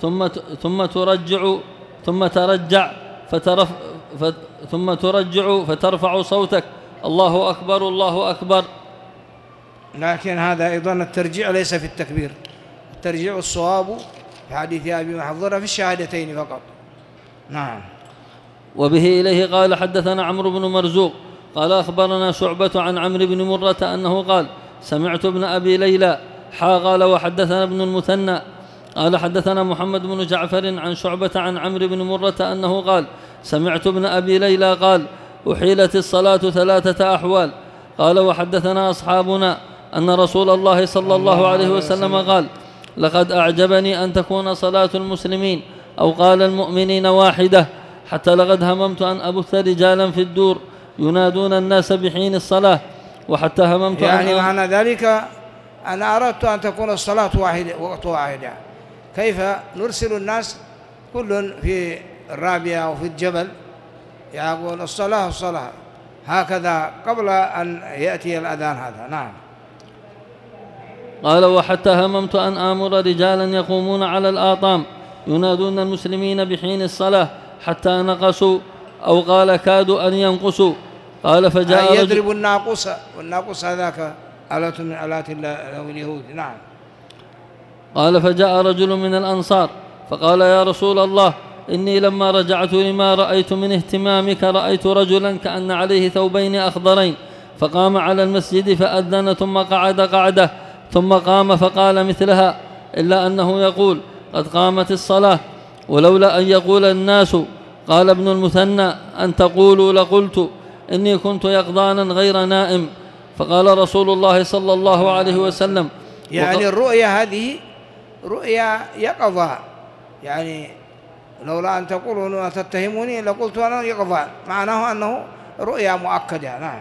ثم ترجع فترفع صوتك الله أكبر الله أكبر. لكن هذا أيضا الترجيع ليس في التكبير، الترجيع الصواب في حديث أبي محذورة في الشهادتين فقط. نعم. وبه إليه قال حدثنا عمرو بن مرزوق قال أخبرنا شعبة عن عمرو بن مرة أنه قال سمعت ابن أبي ليلى قال وحدثنا ابن المثنى قال حدثنا محمد بن جعفر عن شعبة عن عمرو بن مرة أنه قال سمعت ابن أبي ليلى قال أحيلت الصلاة 3 أحوال. قال وحدثنا أصحابنا أن رسول الله صلى الله عليه وسلم قال لقد أعجبني أن تكون صلاة المسلمين أو قال المؤمنين واحدة، حتى لقد هممت أن أبث رجالا في الدور ينادون الناس بحين الصلاة، وحتى هممت يعني معنى ذلك أنا أردت أن تكون الصلاة واحدة وقت واحد. كيف نرسل الناس كل في الرابية أو في الجبل يقول الصلاة الصلاة هكذا قبل أن يأتي الأذان هذا. نعم. قال وحتى هممت أن آمر رجالا يقومون على الآطام ينادون المسلمين بحين الصلاة حتى نقصوا أو قال كادوا أن ينقصوا. قال فجاء يضرب الناقوس، والناقوس هذاك آلة من آلات اليهود. نعم. قال فجاء رجل من الأنصار فقال يا رسول الله إني لما رجعت لما رأيت من اهتمامك رأيت رجلا كأن عليه ثوبين أخضرين فقام على المسجد فأذن ثم قعد قعدة ثم قام فقال مثلها، إلا أنه يقول قد قامت الصلاة، ولولا أن يقول الناس قال ابن المثنى أن تقولوا لقلت إني كنت يقظانا غير نائم. فقال رسول الله صلى الله عليه وسلم يعني الرؤيا هذه رؤيا يقظة، يعني لولا أن تقولوا تتهموني لقلت أنا يقظان، معناه أنه رؤيا مؤكدة. نعم.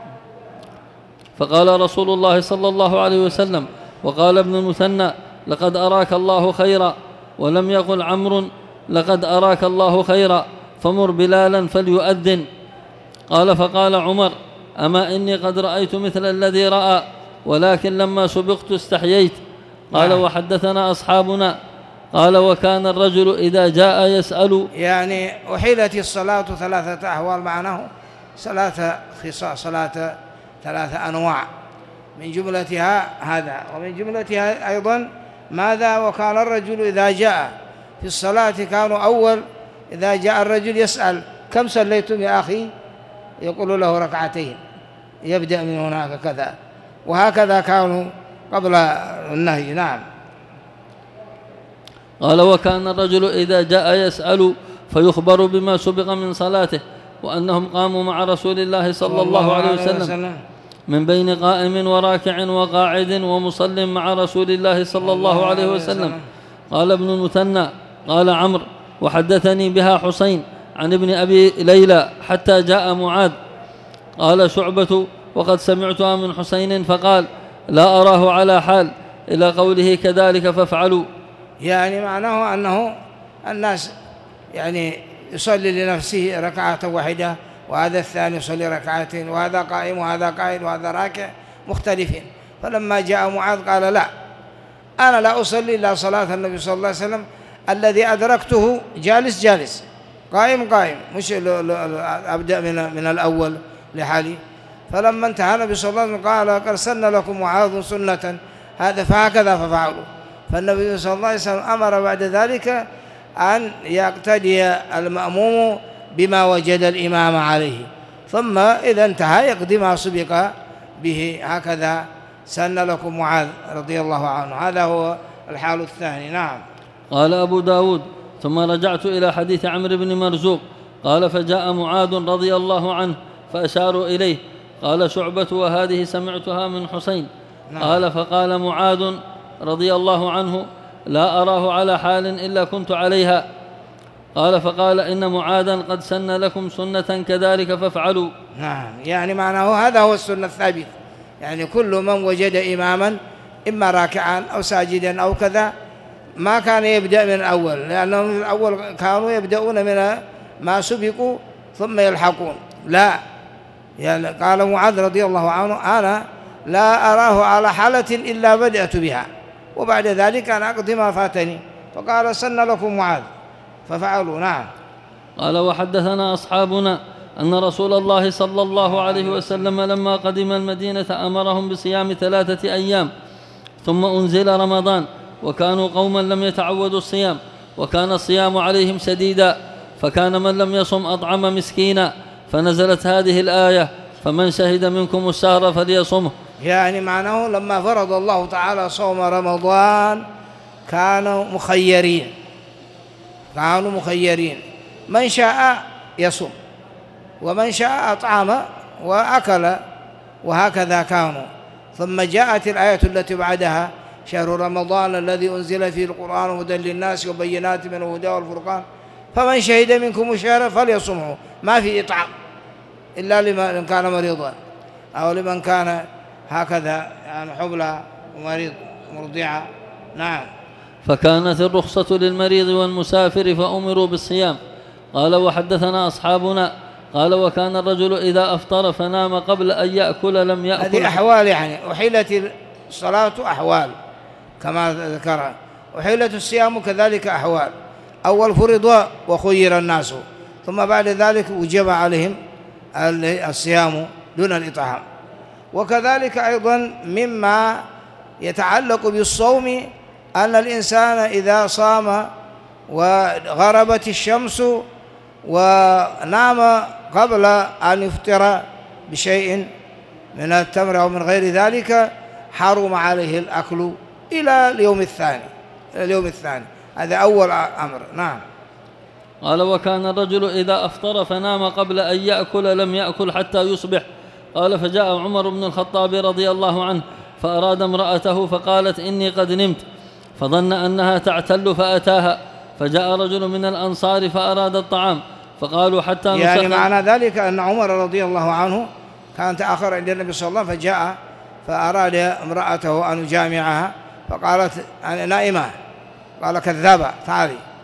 فقال رسول الله صلى الله عليه وسلم وقال ابن المثنى لقد أراك الله خيرا، ولم يقل عمرو لقد أراك الله خيرا فمر بلالا فليؤذن. قال فقال عمر أما إني قد رأيت مثل الذي رأى ولكن لما سبقت استحييت. قال وحدثنا أصحابنا قال وكان الرجل إذا جاء يسأل، يعني أحيلت الصلاة 3 أحوال، معناه 3 خصال، صلاة 3 أنواع، من جملتها هذا، ومن جملتها أيضا ماذا وكان الرجل إذا جاء في الصلاة كانوا أول إذا جاء الرجل يسأل كم صليتم يا أخي، يقول له 2 يبدأ من هناك كذا، وهكذا كانوا قبل النهي. نعم. قال وكان الرجل إذا جاء يسأل فيخبر بما سبق من صلاته، وأنهم قاموا مع رسول الله صلى الله عليه وسلم من بين قائم وراكع وقاعد ومصل مع رسول الله صلى الله عليه وسلم. قال ابن المثنى قال عمرو وحدثني بها حسين عن ابن أبي ليلى حتى جاء معاذ. قال شعبة وقد سمعتها من حسين فقال لا أراه على حال إلى قوله كذلك فافعلوا. يعني معناه أنه الناس يعني يصلي لنفسه 1 وهذا الثاني يصلي 2 وهذا قائم وهذا قائد وهذا راكع مختلفين. فلما جاء معاذ قال لا، أنا لا أصلي إلا صلاة النبي صلى الله عليه وسلم الذي أدركته جالس جالس قائم قائم، مش أبدأ من الأول لحالي. فلما انتهى النبي صلى الله عليه وسلم قال قد سن لكم معاذ سنة هذا فهكذا ففعلوا. فالنبي صلى الله عليه وسلم أمر بعد ذلك أن يقتدي المأموم بما وجد الإمام عليه، ثم إذا انتهى يقضي ما سبق به، هكذا سن لكم معاذ رضي الله عنه. هذا هو الحال الثاني. نعم. قال أبو داود ثم رجعت إلى حديث عمرو بن مرزوق قال فجاء معاذ رضي الله عنه فأشاروا إليه. قال شعبة وهذه سمعتها من حسين. قال فقال معاذ رضي الله عنه لا أراه على حال إلا كنت عليها. قال فقال إن معاذا قد سن لكم سنة كذلك فافعلوا. نعم، يعني معناه هذا هو السنة الثابت، يعني كل من وجد إماما إما راكعا أو ساجدا أو كذا ما كان يبدأ من الأول، لأنهم من الأول كانوا يبدأون من ما سبقوا ثم يلحقون. لا، يعني قال معاذ رضي الله عنه أنا لا أراه على حالة إلا بدأت بها وبعد ذلك أنا أقضي ما فاتني. فقال سن لكم معاذ ففعلوا. نعم. قال وحدثنا أصحابنا أن رسول الله صلى الله عليه وسلم لما قدم المدينة أمرهم بصيام 3 أيام ثم أنزل رمضان، وكانوا قوما لم يتعودوا الصيام وكان الصيام عليهم شديدا، فكان من لم يصم أطعم مسكينا، فنزلت هذه الآية فمن شهد منكم الشهر فليصمه. يعني معناه لما فرض الله تعالى صوم رمضان كانوا مخيرين، من شاء يصوم ومن شاء أطعم وأكل، وهكذا كانوا. ثم جاءت الآية التي بعدها شهر رمضان الذي أنزل فيه القرآن هدى للناس وبينات من الهدى والفرقان فمن شهد منكم الشهر فليصمه. ما في إطعام إلا لمن كان مريضا أو لمن كان هكذا يعني حبلى ومريض مرضعة. نعم. فكانت الرخصة للمريض والمسافر فأمروا بالصيام. قال وحدثنا أصحابنا قال وكان الرجل إذا أفطر فنام قبل أن يأكل لم يأكل. هذه أحوال، يعني أحيلت الصلاة أحوال كما ذكر، أحيلت الصيام كذلك أحوال. أول فرض وخير الناس، ثم بعد ذلك وجب عليهم الصيام دون الإطعام. وكذلك أيضا مما يتعلق بالصوم أن الإنسان إذا صام وغربت الشمس ونام قبل أن يفطر بشيء من التمر أو من غير ذلك حرم عليه الأكل إلى اليوم الثاني. هذا أول أمر. نعم. قال وكان الرجل إذا أفطر فنام قبل أن يأكل لم يأكل حتى يصبح. قال فجاء عمر بن الخطاب رضي الله عنه فأراد امرأته فقالت إني قد نمت، فظن أنها تعتل فأتاها، فجاء رجل من الأنصار فأراد الطعام فقالوا حتى نسخن. يعني معنى ذلك أن عمر رضي الله عنه كان تأخر عند النبي صلى الله عليه وسلم، فجاء فأراد امرأته أن يجامعها فقالت أنا نائمة، قال كذابة تعالي،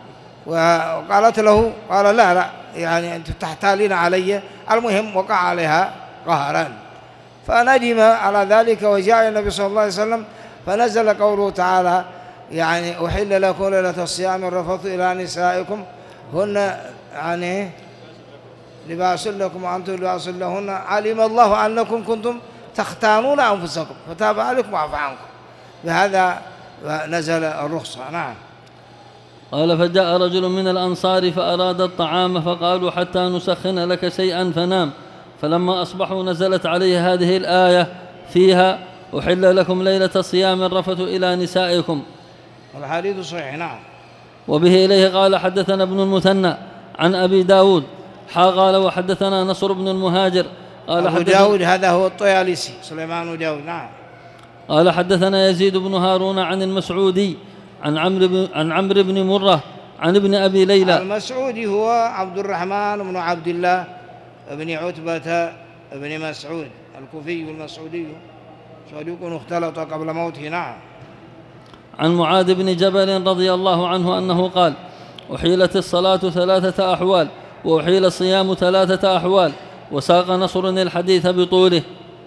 وقالت له، قال لا لا يعني أنت تحتالين علي. المهم وقع عليها قهرا، فندم على ذلك وجاء النبي صلى الله عليه وسلم، فنزل قوله تعالى يعني أحل لكم ليلة الصيام الرفث إلى نسائكم هن يعني لباس لكم وأنتم لباس لهن علم الله أنكم كنتم تختانون أنفسكم فتاب عليكم وعفى عنكم، بهذا نزل الرخصة. نعم. قال فجاء رجل من الأنصار فأراد الطعام فقالوا حتى نسخن لك شيئا فنام، فلما أصبحوا نزلت عليه هذه الآية فيها أحل لكم ليلة الصيام الرفث إلى نسائكم. والحديث صحيح. نعم. وبه إليه قال حدثنا ابن المثنى عن أبي داود قال وحدثنا نصر بن المهاجر قال أبو داود هذا هو الطيالسي سليمان داود. نعم. قال حدثنا يزيد بن هارون عن المسعودي عن عمرو بن مرة عن ابن أبي ليلى. المسعودي هو عبد الرحمن بن عبد الله بن عتبة بن مسعود الكوفي المسعودي، صديق اختلط قبل موته. نعم. عن معاذ بن جبل رضي الله عنه أنه قال أحيلت الصلاة 3 أحوال وأحيل الصيام 3 أحوال، وساق نصر الحديث بطوله.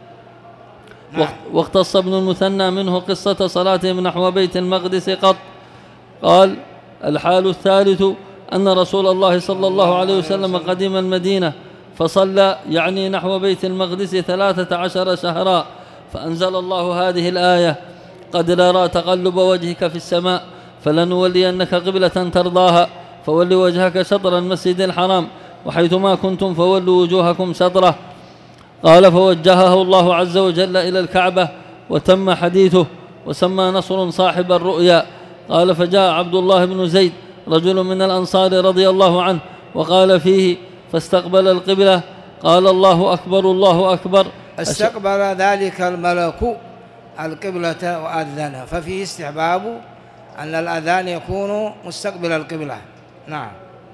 نعم. واختص ابن المثنى منه قصة صلاتهم نحو بيت المقدس قط. قال الحال الثالث أن رسول الله صلى الله عليه وسلم قدم المدينة فصلى يعني نحو بيت المقدس 13 شهرا، فأنزل الله هذه الآية قد نرى تقلب وجهك في السماء فلنولينك قبلة ترضاها فول وجهك شطر المسجد الحرام وحيثما كنتم فولوا وجوهكم شطره. قال فوجهه الله عز وجل إلى الكعبة وتم حديثه. وسمى نصر صاحب الرؤيا. قال فجاء عبد الله بن زيد رجل من الأنصار رضي الله عنه وقال فيه فاستقبل القبلة قال الله أكبر الله أكبر. استقبل ذلك الملك القبلة وأذن، ففيه استحباب أن الأذان يكون مستقبل القبلة. نعم.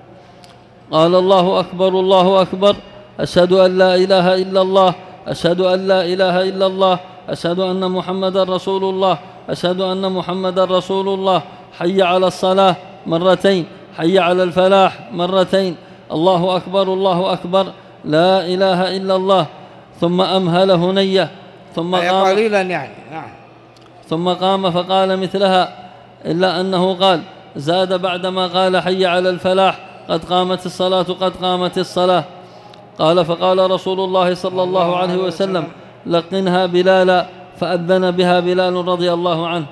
قال الله أكبر الله أكبر أشهد أن لا إله إلا الله أشهد أن لا إله إلا الله أشهد أن محمدا رسول الله أشهد أن محمدا رسول الله حي على الصلاة مرتين حي على الفلاح مرتين الله أكبر لا إله إلا الله، ثم أمهل هنية ثم قام قليلا يعني. نعم. ثم قام فقال مثلها، إلا أنه قال زاد بعدما قال حي على الفلاح قد قامت الصلاة قد قامت الصلاة. قال فقال رسول الله صلى الله عليه وسلم لقنها بلالا، فأذن بها بلال رضي الله عنه.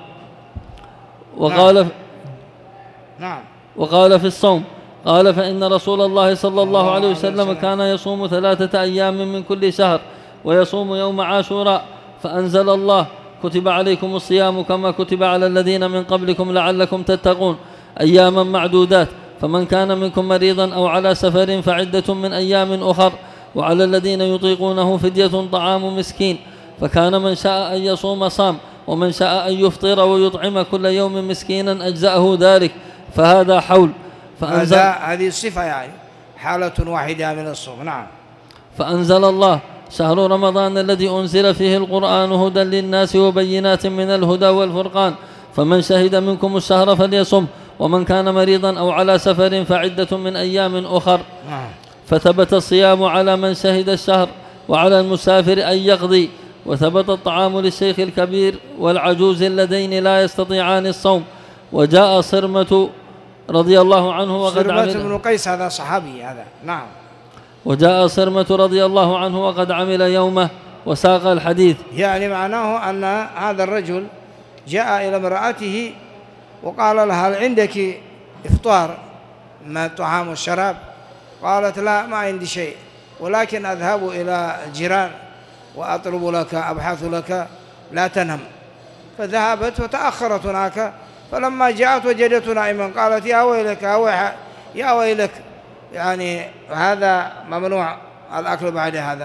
وقال في الصوم قال فإن رسول الله صلى الله عليه وسلم كان يصوم 3 أيام من كل شهر ويصوم يوم عاشوراء، فأنزل الله كتب عليكم الصيام كما كتب على الذين من قبلكم لعلكم تتقون أياما معدودات، فمن كان منكم مريضا أو على سفر فعدة من أيام أخر، وعلى الذين يطيقونه فدية طعام مسكين، فكان من شاء أن يصوم صام ومن شاء أن يفطر ويطعم كل يوم مسكينا أجزأه ذلك، فهذا حول. هذه الصفة يعني حالة واحدة من الصوم. نعم. فأنزل الله شهر رمضان الذي أنزل فيه القرآن هدى للناس وبينات من الهدى والفرقان، فمن شهد منكم الشهر فليصم، ومن كان مريضا أو على سفر فعدة من أيام أخر. فثبت الصيام على من شهد الشهر، وعلى المسافر أن يقضي، وثبت الطعام للشيخ الكبير والعجوز اللذين لا يستطيعان الصوم. وجاء صرمة رضي الله عنه وقد عمل بن قيس هذا صحابي هذا. نعم. وجاء صرمة رضي الله عنه وقد عمل يومه وساق الحديث. يعني معناه أن هذا الرجل جاء إلى امرأته وقال لها هل عندك إفطار من الطعام والشراب؟ قالت لا ما عندي شيء، ولكن أذهب إلى الجيران وأطلب لك أبحث لك لا تنم. فذهبت وتأخرت هناك، فلما جاءت وجدته نائما قالت يا ويلك يا ويلك، يعني هذا ممنوع الأكل بعد هذا،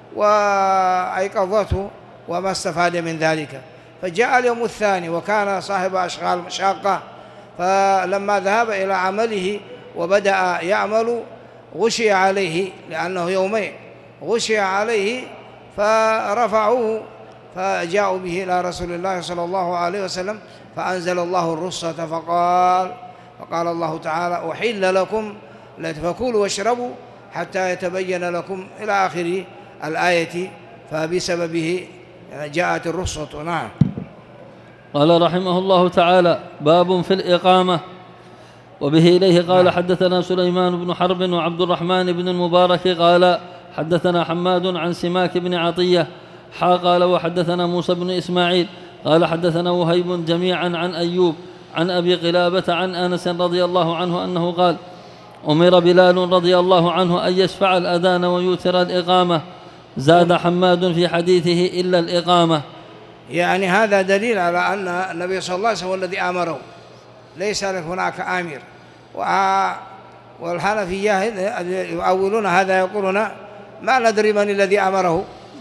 وأيقظته وما استفاد من ذلك. فجاء اليوم الثاني وكان صاحب أشغال شاقة، فلما ذهب إلى عمله وبدأ يعمل غشي عليه، لأنه يومين غشي عليه، فرفعوه فجاءوا به إلى رسول الله صلى الله عليه وسلم، فأنزل الله الرخصة فقال فقال الله تعالى أحل لكم فكلوا واشربوا حتى يتبين لكم إلى آخر الآية، فبسببه جاءت الرخصة. نعم. قال رحمه الله تعالى: باب في الإقامة. وبه إليه قال: حدثنا سليمان بن حرب وعبد الرحمن بن المبارك قال: حدثنا حماد عن سماك بن عطية قال: وحدثنا موسى بن إسماعيل قال: حدثنا وهيب جميعا عن أيوب عن أبي قلابة عن أنس رضي الله عنه أنه قال: أمر بلال رضي الله عنه أن يشفع الأذان ويوتر الإقامة. زاد حماد في حديثه إلا الإقامة. يعني هذا دليل على أن النبي صلى الله عليه وسلم هو الذي أمره، ليس هناك آمر. والحنفية يؤولون هذا، يقولون ما ندري من الذي أمره.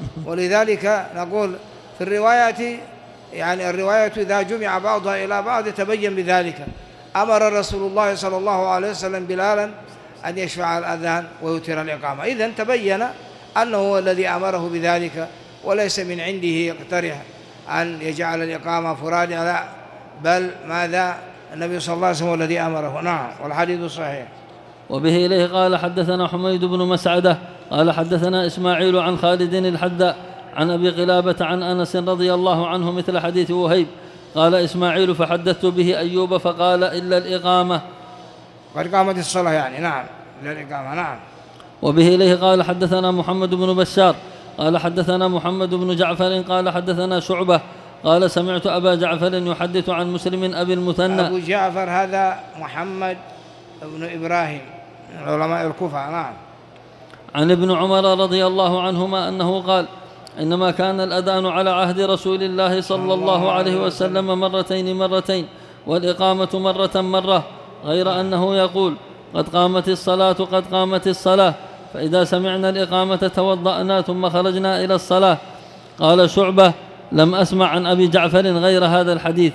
ولذلك نقول في الروايات، يعني الرواية إذا جمع بعضها إلى بعض تبين بذلك. أمر رسول الله صلى الله عليه وسلم بلالا أن يشفع الأذان ويوتر الإقامة، إذن تبين أنه هو الذي أمره بذلك، وليس من عنده يقترح أن يجعل الإقامة فرادى، لا، بل ماذا النبي صلى الله عليه وسلم الذي أمره. نعم. والحديث صحيح. وبه إليه قال: حدثنا حميد بن مسعدة قال: حدثنا إسماعيل عن خالد الحداء عن أبي قلابة عن أنس رضي الله عنه مثل حديث وهيب. قال إسماعيل: فحدثت به أيوب فقال: إلا الإقامة. قد قامت الصلاة يعني. نعم، إلا الإقامة. نعم. وبه إليه قال: حدثنا محمد بن بشار قال: حدثنا محمد بن جعفر قال: حدثنا شعبة قال: سمعت أبا جعفر يحدث عن مسلم أبي المثنى. أبو جعفر هذا محمد بن إبراهيم من علماء الكوفة. نعم. عن ابن عمر رضي الله عنهما أنه قال: إنما كان الأذان على عهد رسول الله صلى الله عليه وسلم مرتين والإقامة مرة، غير أنه يقول: قد قامت الصلاة قد قامت الصلاة، فإذا سمعنا الإقامة توضأنا ثم خرجنا إلى الصلاة. قال شعبة: لم أسمع عن أبي جعفر غير هذا الحديث.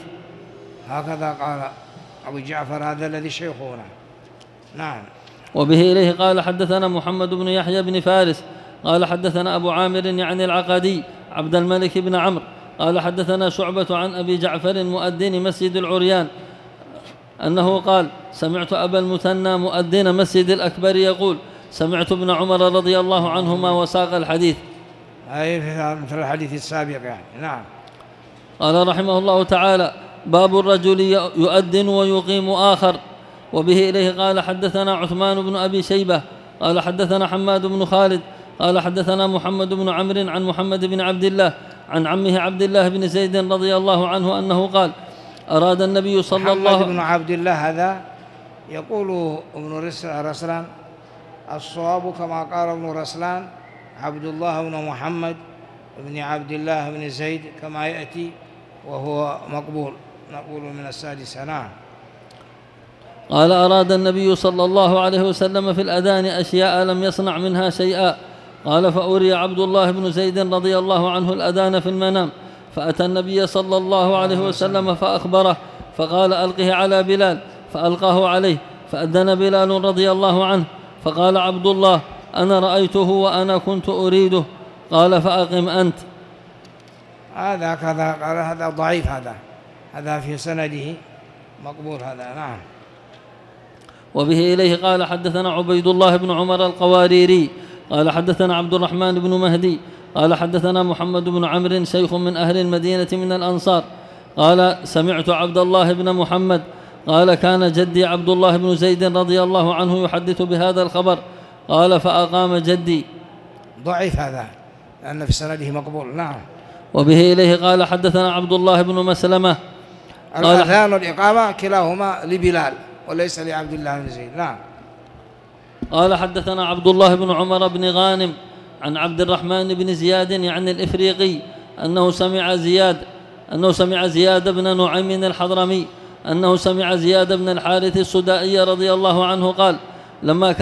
هكذا قال أبو جعفر هذا الذي شيخنا. نعم. وبه إليه قال: حدثنا محمد بن يحيى بن فارس قال: حدثنا أبو عامر يعني العقدي عبد الملك بن عمرو قال: حدثنا شعبة عن أبي جعفر مؤذن مسجد العريان أنه قال: سمعت أبا المثنى مؤذن مسجد الأكبر يقول: سمعت ابن عمر رضي الله عنهما وساق الحديث، أي مثل الحديث السابق يعني. نعم. قال رحمه الله تعالى: باب الرجل يؤذن ويقيم آخر. وبه إليه قال: حدثنا عثمان بن أبي شيبة قال: حدثنا حماد بن خالد قال: حدثنا محمد بن عمرو عن محمد بن عبد الله عن عمه عبد الله بن زيد رضي الله عنه أنه قال: أراد النبي صلى الله عليه وسلم. محمد بن عبد الله هذا يقول ابن رسلان الصواب كما قال ابن رسلان عبد الله بن محمد بن عبد الله بن زيد كما يأتي، وهو مقبول، نقول من السادسة. نعم. قال: أراد النبي صلى الله عليه وسلم في الأذان أشياء لم يصنع منها شيئا. قال: فأري عبد الله بن زيد رضي الله عنه الأذان في المنام، فأتى النبي صلى الله عليه وسلم فأخبره، فقال: ألقه على بلال، فألقاه عليه، فأذن بلال رضي الله عنه، فقال عبد الله: أنا رأيته وأنا كنت أريده. قال: فأقم أنت. هذا كذا قال هذا ضعيف، هذا في سنده مقبول هذا. نعم. وبه إليه قال: حدثنا عبيد الله بن عمر القواريري قال: حدثنا عبد الرحمن بن مهدي قال: حدثنا محمد بن عمرو شيخ من أهل المدينة من الأنصار قال: سمعت عبد الله بن محمد قال: كان جدي عبد الله بن زيد رضي الله عنه يحدث بهذا الخبر. قال: فأقام جدي. ضعيف هذا لأن في سنده مقبول. نعم. وبه إليه قال: حدثنا عبد الله بن مسلمة الأذان والإقامة كلاهما لبلال وليس لعبد الله بن زيد. نعم. قال: حدثنا عبد الله بن عمر بن غانم عن عبد الرحمن بن زياد يعني الإفريقي أنه سمع زياد بن نعيم الحضرمي أنه سمع زياد بن الحارث السدائي رضي الله عنه قال: لما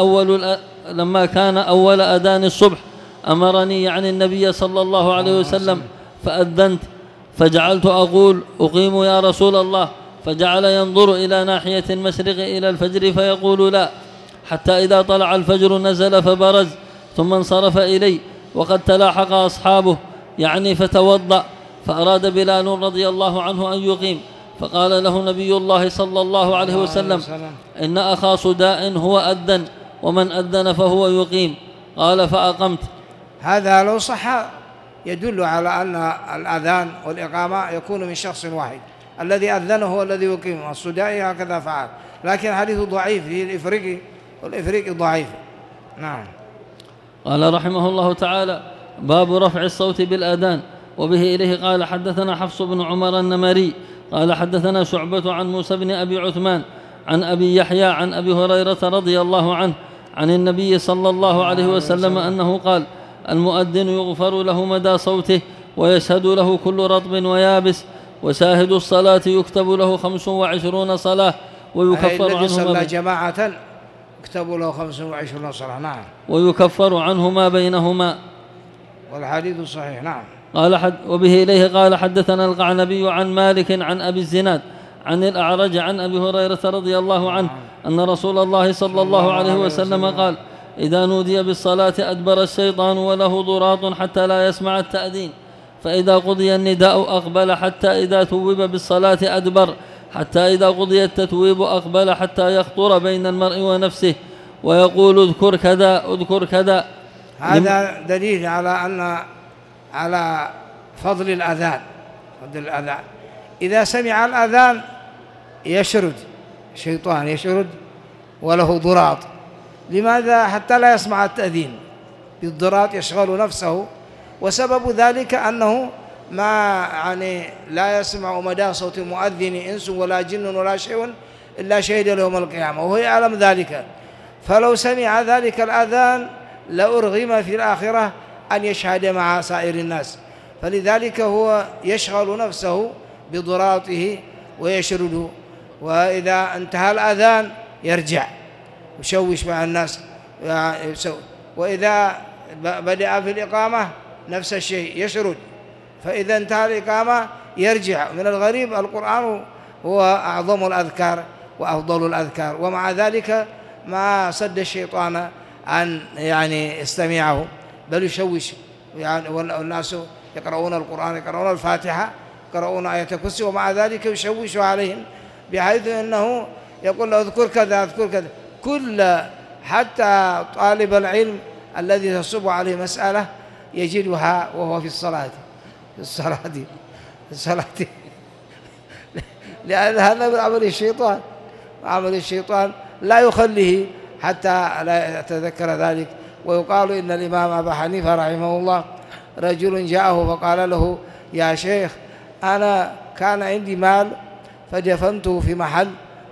كان أول أذان الصبح أمرني يعني النبي صلى الله عليه وسلم فأذنت، فجعلت أقول: أقيم يا رسول الله، فجعل ينظر إلى ناحية المشرق إلى الفجر فيقول: لا، حتى إذا طلع الفجر نزل فبرز، ثم انصرف إلي وقد تلاحق أصحابه يعني فتوضأ، فأراد بلال رضي الله عنه أن يقيم، فقال له نبي الله صلى الله عليه وسلم: إن أخا صداء هو أذن، ومن أذن فهو يقيم. قال: فأقمت. هذا لو صح يدل على أن الأذان والإقامة يكون من شخص واحد، الذي أذنه هو الذي يقيم. الصدائي هكذا فعل، لكن الحديث ضعيف في الإفريقي، والإفريقي ضعيف. نعم. قال رحمه الله تعالى: باب رفع الصوت بالأذان. وبه إليه قال: حدثنا حفص بن عمر النمري قال: حدثنا شعبة عن موسى بن أبي عثمان عن أبي يحيى عن أبي هريرة رضي الله عنه عن النبي صلى الله عليه وسلم أنه قال: المؤذن يغفر له مدى صوته، ويشهد له كل رطب ويابس، وشاهد الصلاة يكتب له 25 صلاة ويكفر الذي عنه صلى جماعة يكتب له 25 صلاة. نعم. ويكفر عنه ما بينهما. والحديث صحيح. نعم. قال وبه إليه قال: حدثنا القعنبي عن مالك عن أبي الزناد عن الأعرج عن أبي هريرة رضي الله عنه أن رسول الله صلى الله عليه وسلم قال: إذا نودي بالصلاة أدبر الشيطان وله ضراط حتى لا يسمع التأذين، فإذا قضي النداء أقبل حتى إذا توب بالصلاة أدبر، حتى إذا قضي التتويب أقبل حتى يخطر بين المرء ونفسه ويقول: اذكر كذا اذكر كذا. هذا دليل على فضل الأذان. إذا سمع الأذان يشرد الشيطان، يشرد وله ضراط. لماذا؟ حتى لا يسمع التأذين. بالضراط يشغل نفسه، وسبب ذلك أنه لا يسمع مدى صوت المؤذن إنس ولا جن ولا شيء إلا شهد له يوم القيامة، وهو يعلم ذلك. فلو سمع ذلك الأذان لأرغم في الآخرة أن يشهد مع سائر الناس، فلذلك هو يشغل نفسه بضراطه ويشرده، وإذا انتهى الأذان يرجع يشوش مع الناس. وإذا بدأ في الإقامة نفس الشيء يشرد، فإذا انتهى الإقامة يرجع. من الغريب القرآن هو أعظم الأذكار وأفضل الأذكار، ومع ذلك ما صد الشيطان أن يستمعه، بل يشوش. والناس يقرؤون القرآن، يقرؤون الفاتحة، يقرؤون آية الكرسي، ومع ذلك يشوش عليهم، بحيث أنه يقول له: اذكر كذا اذكر كذا. حتى طالب العلم الذي تصب عليه مسألة يجدها وهو في الصلاة لأن هذا من عمل الشيطان. عمل الشيطان لا يخليه حتى لا يتذكر ذلك. ويقال إن الإمام أبا حنيفة رحمه الله رجل جاءه فقال له: يا شيخ، أنا كان عندي مال فدفنته في محل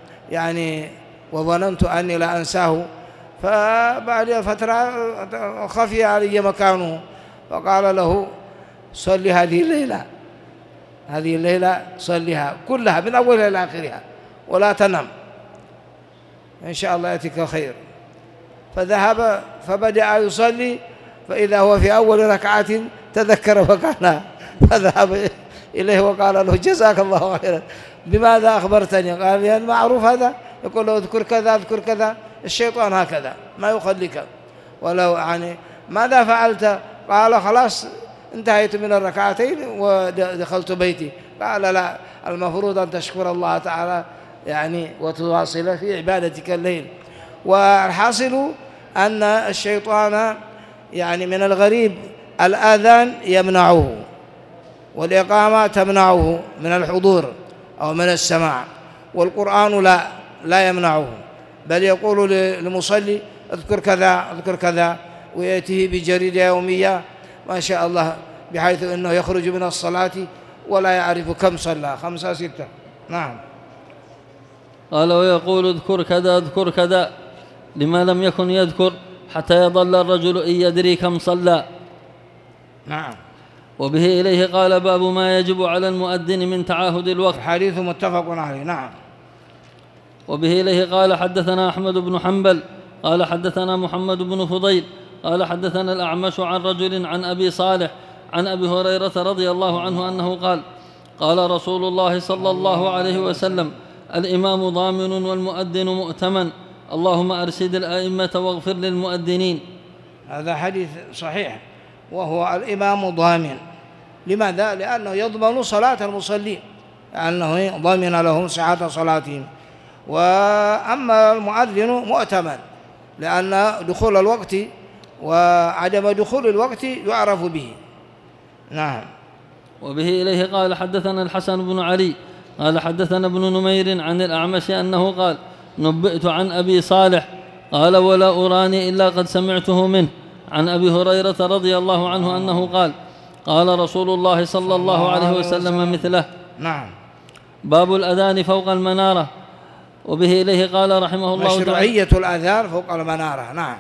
وظننت أني لا أنساه، فبعد فترة خفي علي مكانه، فقال له: صل هذه الليلة صلها كلها من أولها إلى آخرها ولا تنم، إن شاء الله يأتيك خير. فذهب فبدأ يصلي، فإذا هو في أول ركعة تذكر فقالها، فذهب إليه وقال له: جزاك الله خيرا، بماذا أخبرتني؟ قال: لأن معروف هذا، يقول له: اذكر كذا اذكر كذا. الشيطان هكذا ما يخليك. ولو ماذا فعلت؟ قال: خلاص انتهيت من الركعتين ودخلت بيتي. قال: لا، المفروض أن تشكر الله تعالى وتواصل في عبادتك الليل. والحاصل أن الشيطان من الغريب الآذان يمنعه، والإقامة تمنعه من الحضور أو من السماع، والقرآن لا يمنعه، بل يقول للمصلي: اذكر كذا اذكر كذا، ويأتيه بجريدة يومية ما شاء الله، بحيث أنه يخرج من الصلاة ولا يعرف كم صلى، 5 6. نعم. قال: ويقول: اذكر كذا اذكر كذا، لما لم يكن يذكر حتى يظل الرجل إن يدري كم صلى. نعم. وبه إليه قال: باب ما يجب على المؤذن من تعاهد الوقت. حديث متفق عليه. نعم. وبه إليه قال: حدثنا أحمد بن حنبل قال: حدثنا محمد بن فضيل قال: حدثنا الأعمش عن رجل عن أبي صالح عن أبي هريرة رضي الله عنه أنه قال: قال رسول الله صلى الله عليه وسلم: الإمام ضامن والمؤذن مؤتمن، اللهم أرشد الأئمة واغفر للمؤذنين. هذا حديث صحيح، وهو الإمام ضامن. لماذا؟ لأنه يضمن صلاة المصلين، أنه ضمن لهم صحة صلاتهم. وأما المؤذن مؤتمن، لأن دخول الوقت وعدم دخول الوقت يعرف به. نعم. وبه إليه قال حدثنا الحسن بن علي قال حدثنا ابن نمير عن الأعمش أنه قال نبئت عن أبي صالح قال ولا أراني إلا قد سمعته منه عن أبي هريرة رضي الله عنه أنه قال قال رسول الله صلى الله عليه وسلم مثله. نعم. باب الأذان فوق المنارة. وبه إليه قال رحمه الله تعالى مشروعية الأذان فوق المنارة. نعم.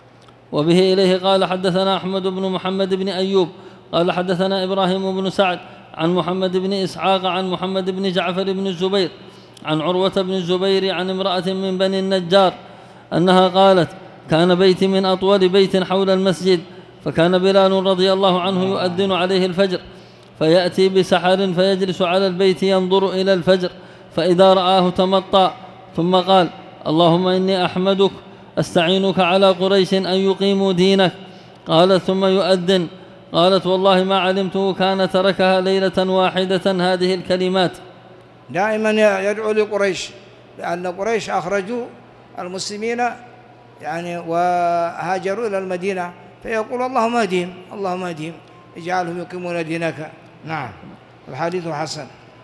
وبه إليه قال حدثنا أحمد بن محمد بن أيوب قال حدثنا إبراهيم بن سعد عن محمد بن إسحاق عن محمد بن جعفر بن الزبير عن عروة بن الزبير عن امرأة من بني النجار أنها قالت كان بيتي من أطول بيت حول المسجد، فكان بلال رضي الله عنه يؤذن عليه الفجر، فيأتي بسحر فيجلس على البيت ينظر إلى الفجر، فإذا رآه تمطى، ثم قال اللهم إني أحمدك أستعينك على قريش أن يقيموا دينك. قالت ثم يؤذن. قالت والله ما علمته كان تركها ليلة واحدة هذه الكلمات. دائما يدعو لقريش، لأن قريش أخرجوا المسلمين يعني وهاجروا إلى المدينة، فيقول اللهم اهدهم اللهم اهدهم اجعلهم يقيمون دينك. نعم. الحديث حسن.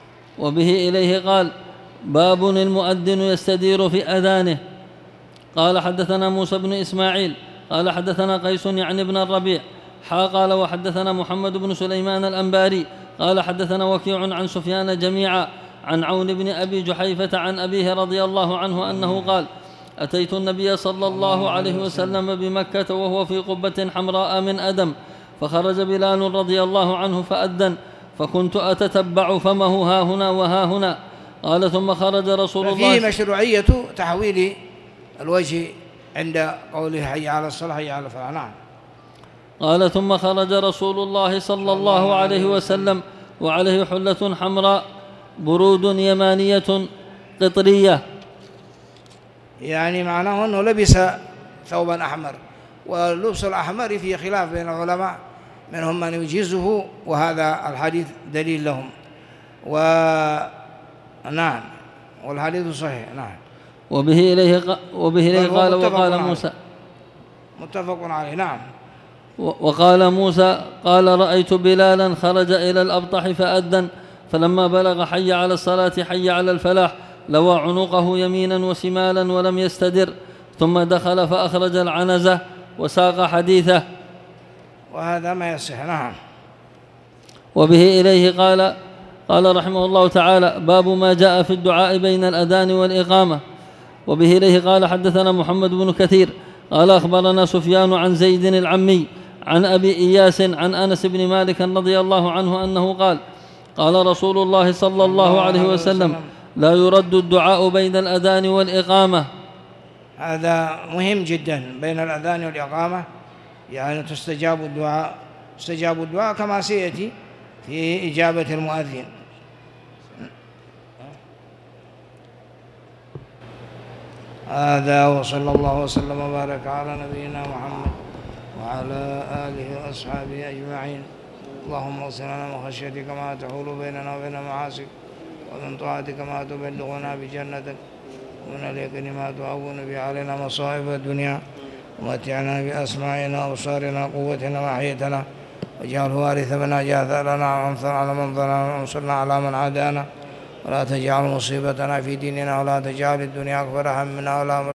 وبه إليه قال باب المؤذن يستدير في أذانه. قال حدثنا موسى بن إسماعيل قال حدثنا قيس يعني ابن الربيع قال وحدثنا محمد بن سليمان الأنباري قال حدثنا وكيع عن سفيان جميعا عن عون بن أبي جحيفة عن أبيه رضي الله عنه أنه قال أتيت النبي صلى الله عليه وسلم بمكة وهو في قبة حمراء من أدم، فخرج بلال رضي الله عنه فأذن، فكنت أتتبع فمه ها هنا وها هنا. قال ثم خرج رسول الله. فيه مشروعية تحويل الوجه عند قوله حي على الصلاة حي على الفلاح. نعم. قال ثم خرج رسول الله صلى الله عليه وسلم وعليه حلة حمراء برود يمانية قطرية، يعني معناه أنه لبس ثوبا أحمر، واللبس الأحمر فيه خلاف بين العلماء، منهم من يجيزه وهذا الحديث دليل لهم. نعم. والحديث صحيح. نعم. وبه إليه قال وقال موسى متفق عليه. نعم. وقال موسى قال رأيت بلالا خرج إلى الأبطح فأذن، فلما بلغ حي على الصلاة حي على الفلاح لوى عنقه يمينا وشمالا ولم يستدر، ثم دخل فأخرج العنزة وساق حديثه. وهذا ما يصح. نعم. وبه إليه قال رحمه الله تعالى باب ما جاء في الدعاء بين الأذان والإقامة. وبه إليه قال حدثنا محمد بن كثير قال أخبرنا سفيان عن زيد العمي عن أبي إياس عن أنس بن مالك رضي الله عنه أنه قال رسول الله صلى الله عليه وسلم لا يرد الدعاء بين الأذان والإقامة. هذا مهم جدا، بين الأذان والإقامة يعني تستجاب الدعاء كما سيأتي في إجابة المؤذن. هذا وصلى الله وسلم وبارك على نبينا محمد وعلى آله وأصحابه أجمعين. اللهم اغفر لنا من خشيتك ما تحول بيننا وبين معاصيك، ومن طاعتك ما تبلغنا بجنتك، ومن اليقين ما تهون به علينا مصائب الدنيا، ومتعنا بأسماعنا وأبصارنا قوتنا وأحيتنا، واجعله وارث منا، اجعل ثأرنا وانصر على من ظلمنا وانصرنا على من عادانا، ولا تجعل مصيبتنا في ديننا، ولا تجعل الدنيا أكبر همنا ولا